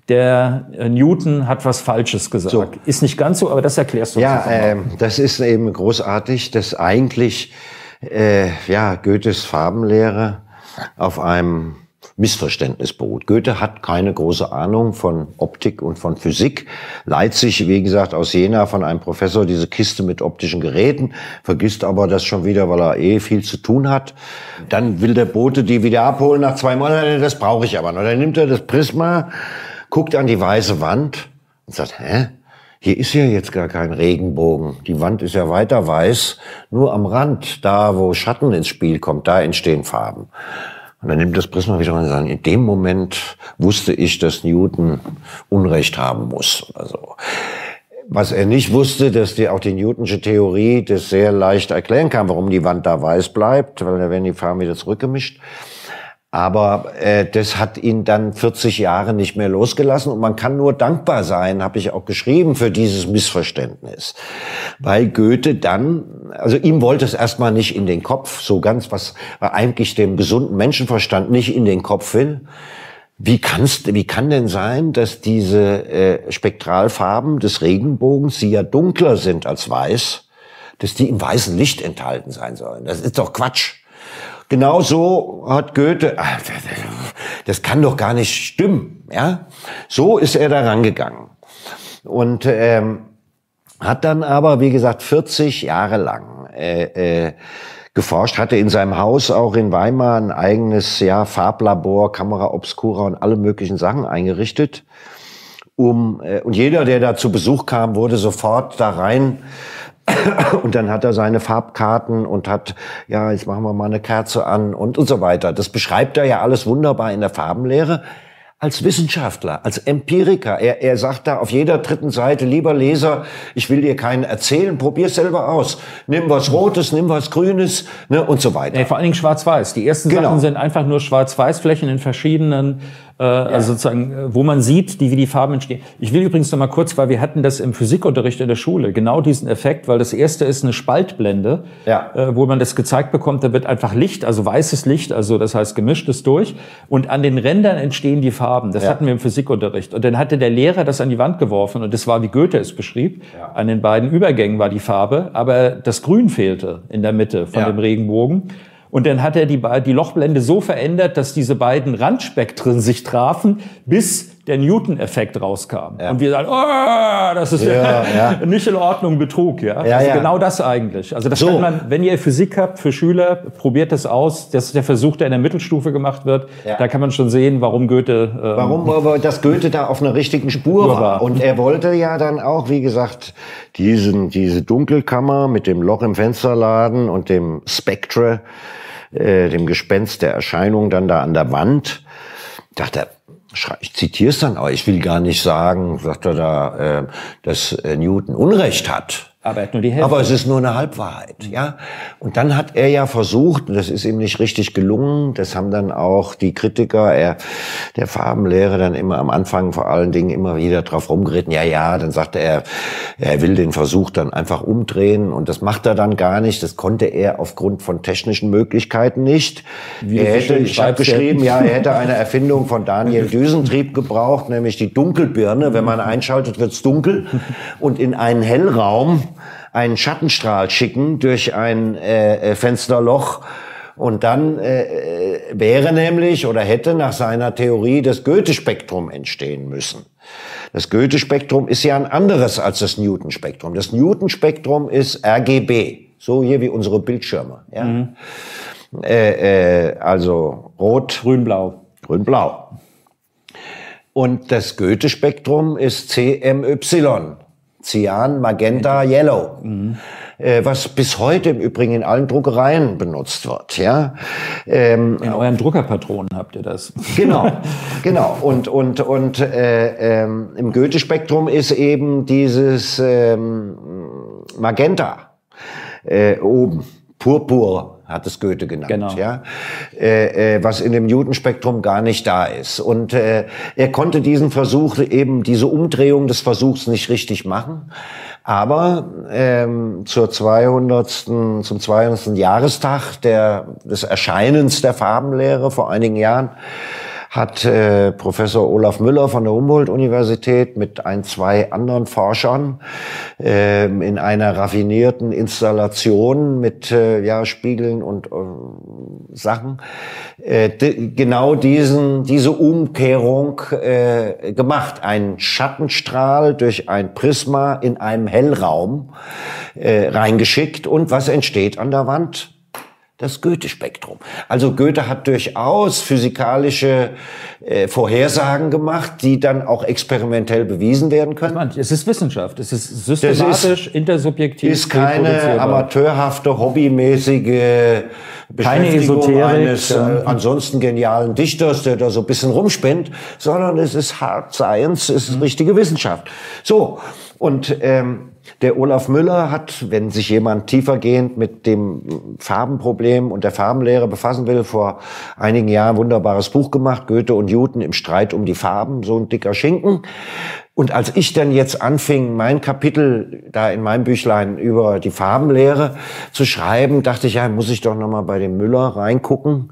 der äh, Newton hat was Falsches gesagt. So. Ist nicht ganz so, aber das erklärst du uns.
Ja, äh, das ist eben großartig, dass eigentlich Äh, ja, Goethes Farbenlehre auf einem Missverständnis beruht. Goethe hat keine große Ahnung von Optik und von Physik, leiht sich, wie gesagt, aus Jena von einem Professor diese Kiste mit optischen Geräten, vergisst aber das schon wieder, weil er eh viel zu tun hat. Dann will der Bote die wieder abholen nach zwei Monaten, das brauche ich aber noch. Dann nimmt er das Prisma, guckt an die weiße Wand und sagt, hä? Hier ist ja jetzt gar kein Regenbogen. Die Wand ist ja weiter weiß. Nur am Rand, da wo Schatten ins Spiel kommt, da entstehen Farben. Und dann nimmt das Prisma wieder und sagt, in dem Moment wusste ich, dass Newton Unrecht haben muss. Also, was er nicht wusste, dass die, auch die Newtonsche Theorie das sehr leicht erklären kann, warum die Wand da weiß bleibt, weil da werden die Farben wieder zurückgemischt. Aber äh, das hat ihn dann vierzig Jahre nicht mehr losgelassen und man kann nur dankbar sein, habe ich auch geschrieben, für dieses Missverständnis. Weil Goethe dann, also ihm wollte es erstmal nicht in den Kopf, so ganz, was eigentlich dem gesunden Menschenverstand nicht in den Kopf will. Wie kannst, wie kann denn sein, dass diese äh, Spektralfarben des Regenbogens, die ja dunkler sind als weiß, dass die im weißen Licht enthalten sein sollen? Das ist doch Quatsch. Genau so hat Goethe, das kann doch gar nicht stimmen, ja. So ist er da rangegangen. Und ähm, hat dann aber, wie gesagt, vierzig Jahre lang äh, äh, geforscht, hatte in seinem Haus auch in Weimar ein eigenes ja, Farblabor, Camera Obscura und alle möglichen Sachen eingerichtet. Um, äh, und jeder, der da zu Besuch kam, wurde sofort da rein. Und dann hat er seine Farbkarten und hat, ja, jetzt machen wir mal eine Kerze an und, und so weiter. Das beschreibt er ja alles wunderbar in der Farbenlehre. Als Wissenschaftler, als Empiriker. Er, er sagt da auf jeder dritten Seite, lieber Leser, ich will dir keinen erzählen, probier's selber aus. Nimm was Rotes, nimm was Grünes, ne, und so weiter.
Nee, vor allen Dingen schwarz-weiß. Die ersten genau. Sachen sind einfach nur Schwarz-Weiß-Flächen in verschiedenen, äh, ja. also sozusagen, wo man sieht, die, wie die Farben entstehen. Ich will übrigens noch mal kurz, weil wir hatten das im Physikunterricht in der Schule, genau diesen Effekt, weil das erste ist eine Spaltblende, ja. äh, wo man das gezeigt bekommt, da wird einfach Licht, also weißes Licht, also das heißt gemischtes durch, und an den Rändern entstehen die Farben. Das ja. hatten wir im Physikunterricht. Und dann hatte der Lehrer das an die Wand geworfen und das war, wie Goethe es beschrieb. Ja. An den beiden Übergängen war die Farbe, aber das Grün fehlte in der Mitte von ja. dem Regenbogen. Und dann hat er die, die Lochblende so verändert, dass diese beiden Randspektren sich trafen, bis der Newton-Effekt rauskam. Ja. Und wir sagen, oh, das ist ja, ja. nicht in Ordnung, Betrug. Ja?
Ja,
also
ja.
genau das eigentlich. Also das
so.
kann man, wenn ihr Physik habt für Schüler, probiert das aus. Das ist der Versuch, der in der Mittelstufe gemacht wird. Ja. Da kann man schon sehen, warum Goethe... Ähm,
warum aber das Goethe da auf einer richtigen Spur war. war. Und er wollte ja dann auch, wie gesagt, diesen, diese Dunkelkammer mit dem Loch im Fensterladen und dem Spectre, äh, dem Gespenst der Erscheinung dann da an der Wand, dachte er, ich zitiere es dann, aber ich will gar nicht sagen, sagt er da, äh, dass äh, Newton Unrecht hat.
Aber er hat nur die Hälfte.
Aber es ist nur eine Halbwahrheit, ja. Und dann hat er ja versucht, und das ist ihm nicht richtig gelungen, das haben dann auch die Kritiker er, der Farbenlehre dann immer am Anfang vor allen Dingen immer wieder drauf rumgeritten, ja, ja, dann sagte er, er will den Versuch dann einfach umdrehen und das macht er dann gar nicht, das konnte er aufgrund von technischen Möglichkeiten nicht.
Wie
er hätte, ich habe geschrieben, ja, er hätte eine Erfindung von Daniel Düsentrieb gebraucht, nämlich die Dunkelbirne, wenn man einschaltet, wird's dunkel und in einen Hellraum einen Schattenstrahl schicken durch ein äh, Fensterloch und dann äh, wäre nämlich oder hätte nach seiner Theorie das Goethe-Spektrum entstehen müssen. Das Goethe-Spektrum ist ja ein anderes als das Newton-Spektrum. Das Newton-Spektrum ist R G B, so hier wie unsere Bildschirme. Ja? Mhm. Äh, äh, also rot,
grün-blau.
Grün-blau. Und das Goethe-Spektrum ist C M Y. Cyan, Magenta, Yellow, mhm. äh, was bis heute im Übrigen in allen Druckereien benutzt wird. Ja,
ähm, in euren Druckerpatronen habt ihr das.
Genau, genau. Und und und äh, ähm, im Goethe-Spektrum ist eben dieses ähm, Magenta äh, oben, Purpur. Hat es Goethe genannt,
genau.
ja, äh, äh, was in dem Newton-Spektrum gar nicht da ist. Und äh, er konnte diesen Versuch, eben diese Umdrehung des Versuchs nicht richtig machen. Aber ähm, zur zweihundertsten zum zweihundertsten Jahrestag der, des Erscheinens der Farbenlehre vor einigen Jahren hat äh, Professor Olaf Müller von der Humboldt-Universität mit ein, zwei anderen Forschern äh, in einer raffinierten Installation mit äh, ja, Spiegeln und äh, Sachen äh, d- genau diesen diese Umkehrung äh, gemacht. Ein Schattenstrahl durch ein Prisma in einem Hellraum äh, reingeschickt und was entsteht an der Wand? Das Goethe-Spektrum. Also Goethe hat durchaus physikalische äh, Vorhersagen gemacht, die dann auch experimentell bewiesen werden können.
Es ist Wissenschaft. Es ist systematisch, ist, intersubjektiv.
Ist keine amateurhafte, hobbymäßige Beschäftigung
Esoterik,
eines äh, ansonsten genialen Dichters, der da so ein bisschen rumspinnt, sondern es ist Hard Science, es ist mhm. richtige Wissenschaft. So, und ähm, der Olaf Müller hat, wenn sich jemand tiefergehend mit dem Farbenproblem und der Farbenlehre befassen will, vor einigen Jahren ein wunderbares Buch gemacht, Goethe und Newton im Streit um die Farben, so ein dicker Schinken. Und als ich dann jetzt anfing, mein Kapitel da in meinem Büchlein über die Farbenlehre zu schreiben, dachte ich, ja, muss ich doch noch mal bei dem Müller reingucken.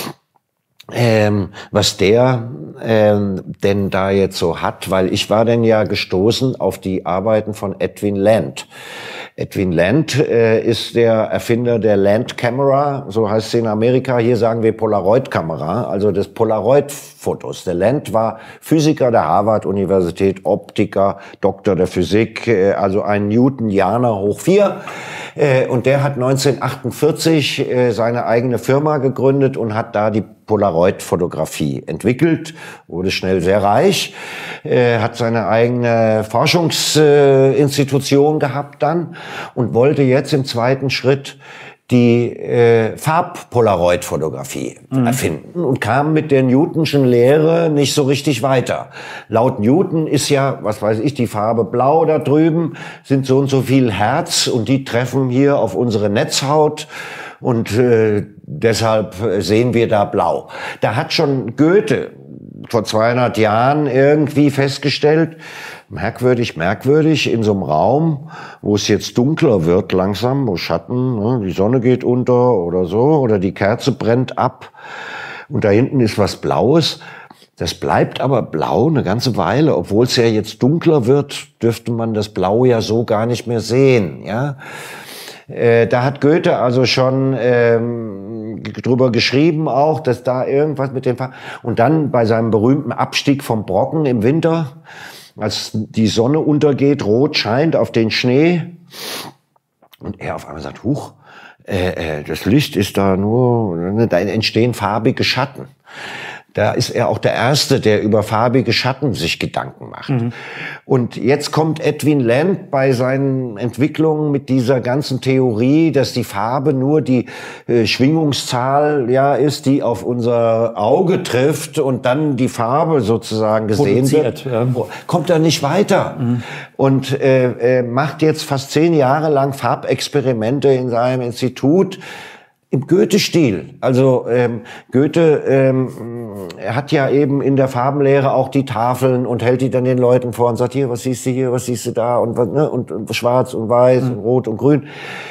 Ähm, was der ähm, denn da jetzt so hat, weil ich war denn ja gestoßen auf die Arbeiten von Edwin Land. Edwin Land äh, ist der Erfinder der Land Camera, so heißt sie in Amerika. Hier sagen wir Polaroid-Kamera, also des Polaroid-Fotos. Der Land war Physiker der Harvard-Universität, Optiker, Doktor der Physik, äh, also ein Newtonianer hoch vier. Äh, und der hat neunzehnhundertachtundvierzig äh, seine eigene Firma gegründet und hat da die Polaroid-Fotografie entwickelt, wurde schnell sehr reich, äh, hat seine eigene Forschungsinstitution äh, gehabt dann und wollte jetzt im zweiten Schritt die äh, Farb-Polaroid-Fotografie mhm. erfinden und kam mit der Newtonschen Lehre nicht so richtig weiter. Laut Newton ist ja, was weiß ich, die Farbe blau da drüben, sind so und so viel Hertz und die treffen hier auf unsere Netzhaut. Und äh, deshalb sehen wir da blau. Da hat schon Goethe vor zweihundert Jahren irgendwie festgestellt, merkwürdig, merkwürdig, in so einem Raum, wo es jetzt dunkler wird langsam, wo Schatten, ne, die Sonne geht unter oder so, oder die Kerze brennt ab und da hinten ist was Blaues. Das bleibt aber blau eine ganze Weile, obwohl es ja jetzt dunkler wird, dürfte man das Blau ja so gar nicht mehr sehen, ja. Äh, da hat Goethe also schon ähm, drüber geschrieben auch, dass da irgendwas mit dem Farben... Und dann bei seinem berühmten Abstieg vom Brocken im Winter, als die Sonne untergeht, rot scheint auf den Schnee und er auf einmal sagt, huch, äh, äh, das Licht ist da nur, da entstehen farbige Schatten. Da ist er auch der Erste, der über farbige Schatten sich Gedanken macht. Mhm. Und jetzt kommt Edwin Land bei seinen Entwicklungen mit dieser ganzen Theorie, dass die Farbe nur die äh, Schwingungszahl ja ist, die auf unser Auge trifft und dann die Farbe sozusagen gesehen wird. Ja. Kommt er nicht weiter. Mhm. Und äh, äh, macht jetzt fast zehn Jahre lang Farbexperimente in seinem Institut. Im Goethe-Stil. Also ähm, Goethe ähm, er hat ja eben in der Farbenlehre auch die Tafeln und hält die dann den Leuten vor und sagt, hier, was siehst du hier, was siehst du da und, ne, und, und schwarz und weiß mhm. und rot und grün.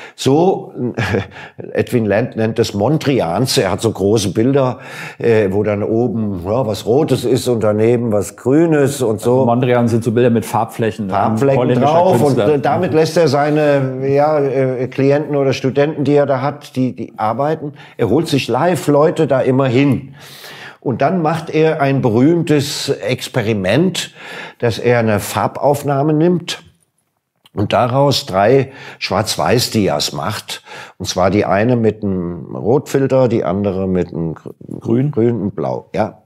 So, äh, Edwin Land nennt es Mondrians. Er hat so große Bilder, äh, wo dann oben ja, was Rotes ist und daneben was Grünes und so.
Also Mondrian sind so Bilder mit Farbflächen.
Farbflächen drauf und äh, damit lässt er seine ja, äh, Klienten oder Studenten, die er da hat, die, die arbeiten. Er holt sich live Leute da immer hin. Und dann macht er ein berühmtes Experiment, dass er eine Farbaufnahme nimmt und daraus drei Schwarz-Weiß-Dias macht. Und zwar die eine mit einem Rotfilter, die andere mit einem Grün, Grün und Blau. Ja.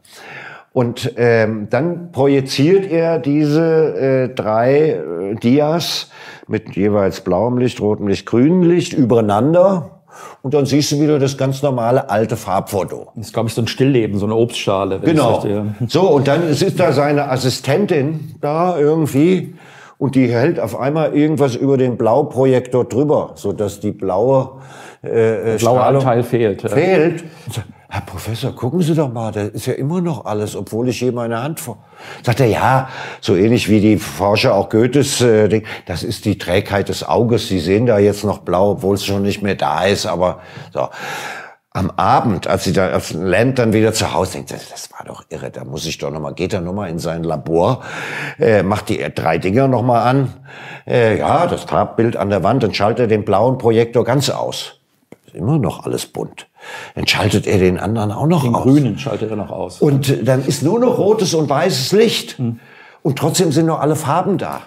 Und ähm, dann projiziert er diese äh, drei äh, Dias mit jeweils blauem Licht, rotem Licht, grünem Licht übereinander. Und dann siehst du wieder das ganz normale alte Farbfoto.
Das ist, glaube ich, so ein Stillleben, so eine Obstschale.
Genau. So, und dann ist da seine Assistentin da irgendwie. Und die hält auf einmal irgendwas über den Blauprojektor drüber, so dass die blaue äh,
blaue Anteil fehlt. Ja.
Fehlt. Herr Professor, gucken Sie doch mal, da ist ja immer noch alles, obwohl ich hier meine Hand vor. Sagt er, ja, so ähnlich wie die Forscher auch Goethes äh, Ding. Das ist die Trägheit des Auges. Sie sehen da jetzt noch blau, obwohl es schon nicht mehr da ist. Aber so. Am Abend, als sie da als Land dann wieder zu Hause denkt, das, das war doch irre, da muss ich doch noch mal, geht er noch mal in sein Labor, äh, macht die drei Dinger noch mal an, äh, ja, das Farbbild an der Wand, dann schaltet er den blauen Projektor ganz aus. Ist immer noch alles bunt. Dann schaltet er den anderen auch noch
den
aus.
Den grünen schaltet er noch aus.
Und dann ist nur noch rotes und weißes Licht. Hm. Und trotzdem sind noch alle Farben da.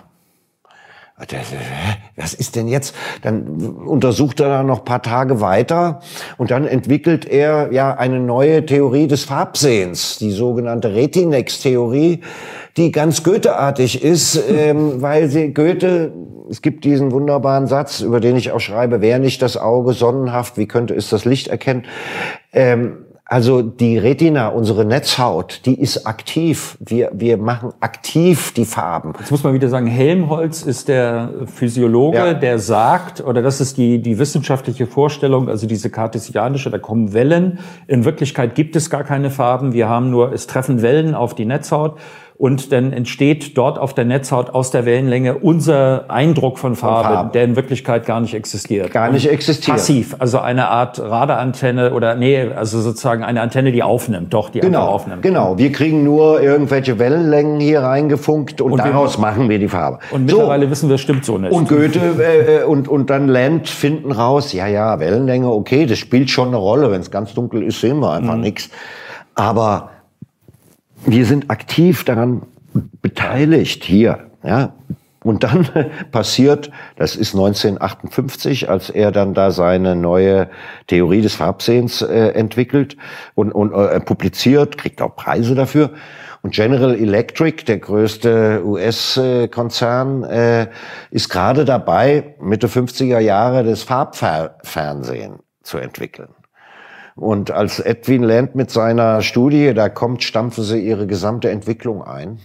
Was ist denn jetzt? Dann untersucht er da noch ein paar Tage weiter und dann entwickelt er ja eine neue Theorie des Farbsehens, die sogenannte Retinex-Theorie, die ganz Goethe-artig ist, ähm, weil sie Goethe, es gibt diesen wunderbaren Satz, über den ich auch schreibe, wäre nicht das Auge sonnenhaft, wie könnte es das Licht erkennen? Ähm, Also die Retina, unsere Netzhaut, die ist aktiv. Wir, wir machen aktiv die Farben.
Jetzt muss man wieder sagen, Helmholtz ist der Physiologe, ja. der sagt, oder das ist die, die wissenschaftliche Vorstellung, also diese kartesianische, da kommen Wellen. In Wirklichkeit gibt es gar keine Farben. Wir haben nur, es treffen Wellen auf die Netzhaut. Und dann entsteht dort auf der Netzhaut aus der Wellenlänge unser Eindruck von Farbe, von Farbe. der in Wirklichkeit gar nicht existiert.
Gar nicht existiert.
Passiv, also eine Art Radarantenne oder nee, also sozusagen eine Antenne, die aufnimmt, doch, die
genau,
einfach aufnimmt.
Genau, wir kriegen nur irgendwelche Wellenlängen hier reingefunkt und, und daraus wir, machen wir die Farbe.
Und mittlerweile so. wissen wir, es stimmt so nicht.
Und Goethe äh, und, und dann Land finden raus, ja, ja, Wellenlänge, okay, das spielt schon eine Rolle. Wenn es ganz dunkel ist, sehen wir einfach mhm. nichts. Aber wir sind aktiv daran beteiligt hier, ja. Und dann passiert, das ist neunzehnhundertachtundfünfzig, als er dann da seine neue Theorie des Farbsehens äh, entwickelt und, und äh, publiziert, kriegt auch Preise dafür. Und General Electric, der größte U S-Konzern, äh, ist gerade dabei, Mitte fünfziger Jahre das Farbfernsehen zu entwickeln. Und als Edwin Land mit seiner Studie da kommt, stampfen sie ihre gesamte Entwicklung ein.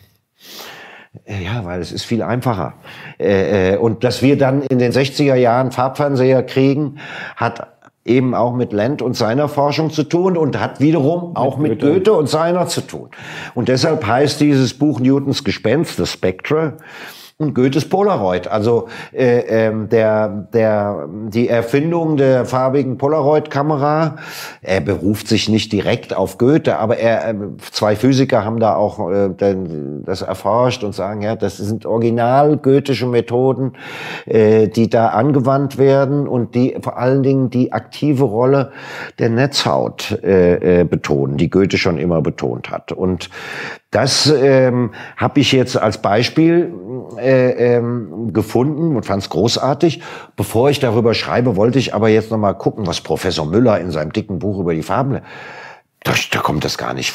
Ja, weil es ist viel einfacher. Und dass wir dann in den sechziger Jahren Farbfernseher kriegen, hat eben auch mit Land und seiner Forschung zu tun und hat wiederum auch mit, mit Goethe. Goethe und seiner zu tun. Und deshalb heißt dieses Buch Newtons Gespenst, The Spectre, und Goethes Polaroid, also äh, ähm, der der die Erfindung der farbigen Polaroid-Kamera. Er beruft sich nicht direkt auf Goethe, aber er äh, zwei Physiker haben da auch äh, das erforscht und sagen, ja, das sind original goethische Methoden, äh, die da angewandt werden und die vor allen Dingen die aktive Rolle der Netzhaut äh, äh, betonen, die Goethe schon immer betont hat. Und das ähm, habe ich jetzt als Beispiel äh, ähm, gefunden und fand es großartig. Bevor ich darüber schreibe, wollte ich aber jetzt noch mal gucken, was Professor Müller in seinem dicken Buch über die Farben, da, da kommt das gar nicht vor.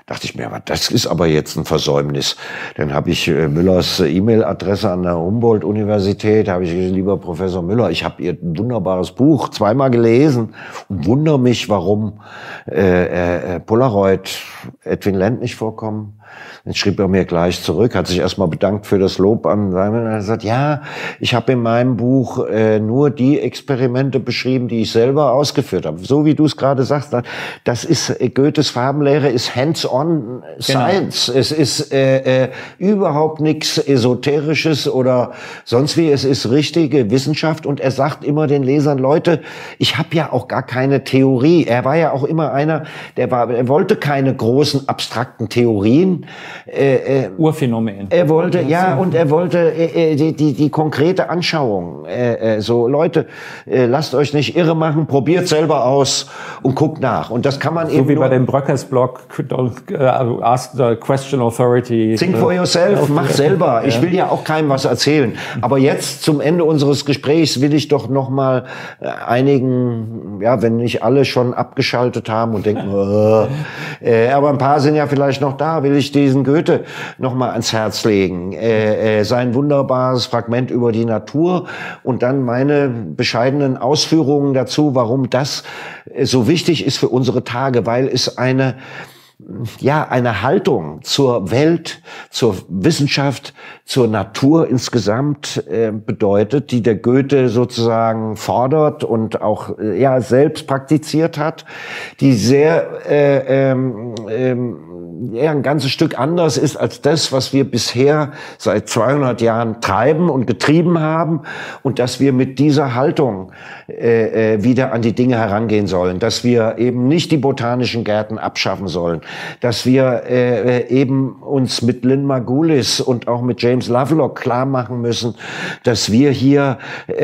Dachte ich mir, aber das ist aber jetzt ein Versäumnis. Dann habe ich äh, Müllers E-Mail-Adresse an der Humboldt-Universität, habe ich gesagt, lieber Professor Müller, ich habe Ihr wunderbares Buch zweimal gelesen und wundere mich, warum äh, äh, Polaroid, Edwin Land nicht vorkommen. Dann schrieb er mir gleich zurück, hat sich erstmal bedankt für das Lob an Simon. Er hat gesagt, ja, ich habe in meinem Buch äh, nur die Experimente beschrieben, die ich selber ausgeführt habe. So wie du es gerade sagst, das ist äh, Goethes Farbenlehre, ist hands-on Science. Genau. Es ist äh, äh, überhaupt nichts Esoterisches oder sonst wie. Es ist richtige Wissenschaft und er sagt immer den Lesern, Leute, ich habe ja auch gar keine Theorie. Er war ja auch immer einer, der war, er wollte keine großen abstrakten Theorien. Äh, äh,
Urphänomen.
Er wollte, ja, und er wollte äh, die, die, die konkrete Anschauung. Äh, äh, so, Leute, äh, lasst euch nicht irre machen, probiert selber aus und guckt nach. Und das kann man
so
eben
wie
nur,
bei dem Bröckers-Blog, uh, ask the question authority.
Think for yourself, mach selber. Ich will ja auch keinem was erzählen. Aber jetzt zum Ende unseres Gesprächs will ich doch noch mal äh, einigen, ja, wenn nicht alle schon abgeschaltet haben und denken, äh, äh, aber ein paar sind ja vielleicht noch da, will ich diesen Goethe noch mal ans Herz legen. Äh, äh, sein wunderbares Fragment über die Natur und dann meine bescheidenen Ausführungen dazu, warum das äh, so wichtig ist für unsere Tage, weil es eine ja, eine Haltung zur Welt, zur Wissenschaft, zur Natur insgesamt äh, bedeutet, die der Goethe sozusagen fordert und auch äh, ja selbst praktiziert hat, die sehr äh, ähm, ähm, ja, ein ganzes Stück anders ist als das, was wir bisher seit zweihundert Jahren treiben und getrieben haben und dass wir mit dieser Haltung äh, äh, wieder an die Dinge herangehen sollen, dass wir eben nicht die botanischen Gärten abschaffen sollen, dass wir äh, eben uns mit Lynn Margulis und auch mit James Lovelock klar machen müssen, dass wir hier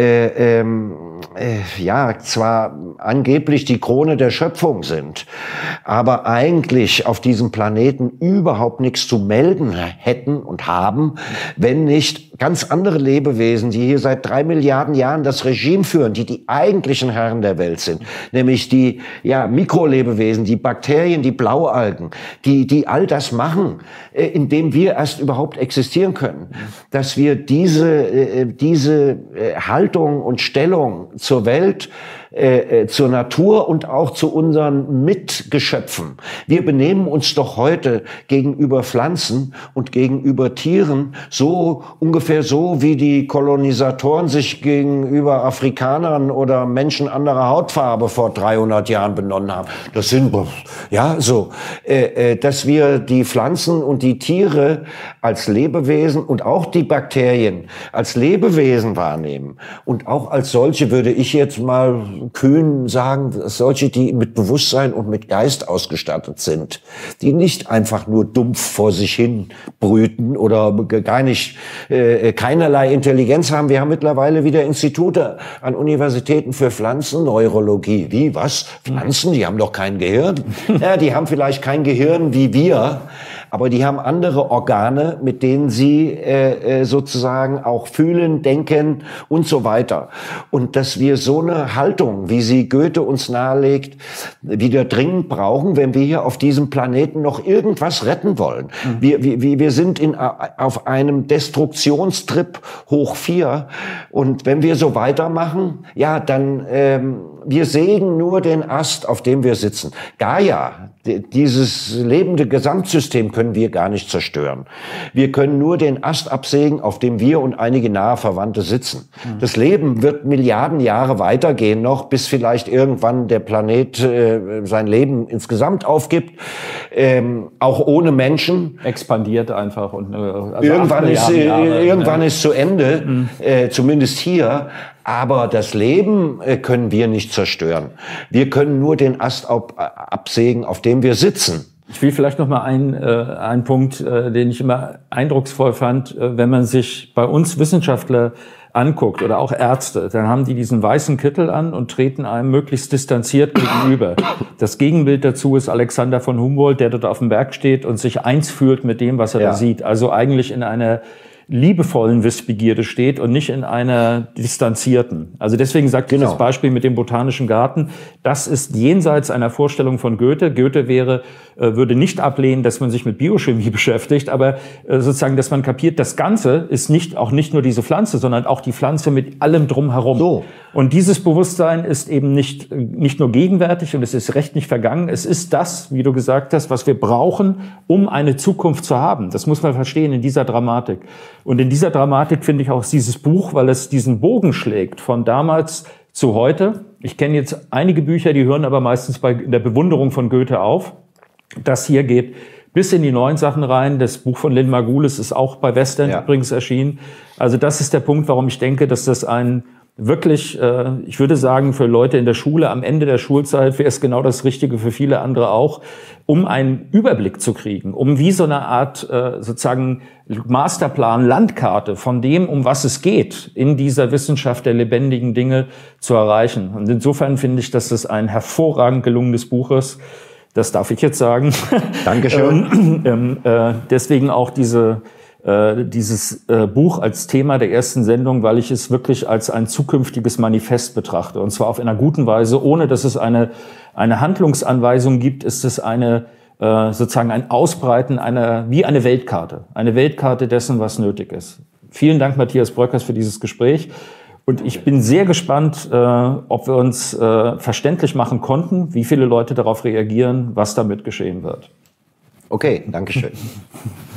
äh, ähm, äh, ja zwar angeblich die Krone der Schöpfung sind, aber eigentlich auf diesem Planeten überhaupt nichts zu melden hätten und haben, wenn nicht ganz andere Lebewesen, die hier seit drei Milliarden Jahren das Regime führen, die die eigentlichen Herren der Welt sind, nämlich die ja Mikrolebewesen, die Bakterien, die Blaualgen, die die all das machen, äh, indem wir erst überhaupt existieren können, dass wir diese äh, diese äh, Haltung und Stellung zur Welt, äh, zur Natur und auch zu unseren Mitgeschöpfen. Wir benehmen uns doch heute gegenüber Pflanzen und gegenüber Tieren so ungefähr so, wie die Kolonisatoren sich gegenüber Afrikanern oder Menschen anderer Hautfarbe vor dreihundert Jahren benommen haben. Das sind, ja, so, äh, äh, dass wir die Pflanzen und die Tiere als Lebewesen und auch die Bakterien als Lebewesen wahrnehmen. Und auch als solche würde ich jetzt mal kühn sagen, solche, die mit Bewusstsein und mit Geist ausgestattet sind, die nicht einfach nur dumpf vor sich hin brüten oder gar nicht, äh, keinerlei Intelligenz haben. Wir haben mittlerweile wieder Institute an Universitäten für Pflanzenneurologie. Wie, was? Pflanzen? Die haben doch kein Gehirn. Ja, die haben vielleicht kein Gehirn wie wir, aber die haben andere Organe, mit denen sie äh, sozusagen auch fühlen, denken und so weiter. Und dass wir so eine Haltung, wie sie Goethe uns nahelegt, wieder dringend brauchen, wenn wir hier auf diesem Planeten noch irgendwas retten wollen. Mhm. Wir, wir, wir sind in, auf einem Destruktionstrip hoch vier. Und wenn wir so weitermachen, ja, dann ähm, wir sägen nur den Ast, auf dem wir sitzen. Gaia, dieses lebende Gesamtsystem können wir gar nicht zerstören. Wir können nur den Ast absägen, auf dem wir und einige nahe Verwandte sitzen. Mhm. Das Leben wird Milliarden Jahre weitergehen noch, bis vielleicht irgendwann der Planet äh, sein Leben insgesamt aufgibt, ähm, auch ohne Menschen.
Expandiert einfach. Und äh, also
irgendwann ist,
Jahre,
irgendwann
ne?
ist zu Ende, mhm. äh, zumindest hier. Aber das Leben äh, können wir nicht zerstören. Wir können nur den Ast ab, absägen, auf dem wir sitzen.
Ich will vielleicht noch mal einen, äh, einen Punkt, äh, den ich immer eindrucksvoll fand, äh, wenn man sich bei uns Wissenschaftler anguckt oder auch Ärzte, dann haben die diesen weißen Kittel an und treten einem möglichst distanziert gegenüber. Das Gegenbild dazu ist Alexander von Humboldt, der dort auf dem Berg steht und sich eins fühlt mit dem, was er ja. da sieht. Also eigentlich in einer liebevollen Wissbegierde steht und nicht in einer distanzierten. Also deswegen sagt genau. das Beispiel mit dem Botanischen Garten, das ist jenseits einer Vorstellung von Goethe. Goethe wäre, äh, würde nicht ablehnen, dass man sich mit Biochemie beschäftigt, aber äh, sozusagen, dass man kapiert, das Ganze ist nicht auch nicht nur diese Pflanze, sondern auch die Pflanze mit allem drumherum. So. Und dieses Bewusstsein ist eben nicht, nicht nur gegenwärtig und es ist recht nicht vergangen. Es ist das, wie du gesagt hast, was wir brauchen, um eine Zukunft zu haben. Das muss man verstehen in dieser Dramatik. Und in dieser Dramatik finde ich auch dieses Buch, weil es diesen Bogen schlägt von damals zu heute. Ich kenne jetzt einige Bücher, die hören aber meistens bei der Bewunderung von Goethe auf. Das hier geht bis in die neuen Sachen rein. Das Buch von Lynn Margulis ist auch bei Westend ja. übrigens erschienen. Also das ist der Punkt, warum ich denke, dass das ein wirklich, äh, ich würde sagen, für Leute in der Schule, am Ende der Schulzeit wäre es genau das Richtige, für viele andere auch, um einen Überblick zu kriegen, um wie so eine Art äh, sozusagen Masterplan, Landkarte von dem, um was es geht, in dieser Wissenschaft der lebendigen Dinge zu erreichen. Und insofern finde ich, dass das ein hervorragend gelungenes Buch ist. Das darf ich jetzt sagen.
Dankeschön.
ähm, äh, deswegen auch diese dieses äh, Buch als Thema der ersten Sendung, weil ich es wirklich als ein zukünftiges Manifest betrachte. Und zwar auf einer guten Weise, ohne dass es eine, eine Handlungsanweisung gibt, ist es eine, äh, sozusagen ein Ausbreiten einer, wie eine Weltkarte. Eine Weltkarte dessen, was nötig ist. Vielen Dank, Matthias Bröckers, für dieses Gespräch. Und ich bin sehr gespannt, äh, ob wir uns äh, verständlich machen konnten, wie viele Leute darauf reagieren, was damit geschehen wird.
Okay, Dankeschön.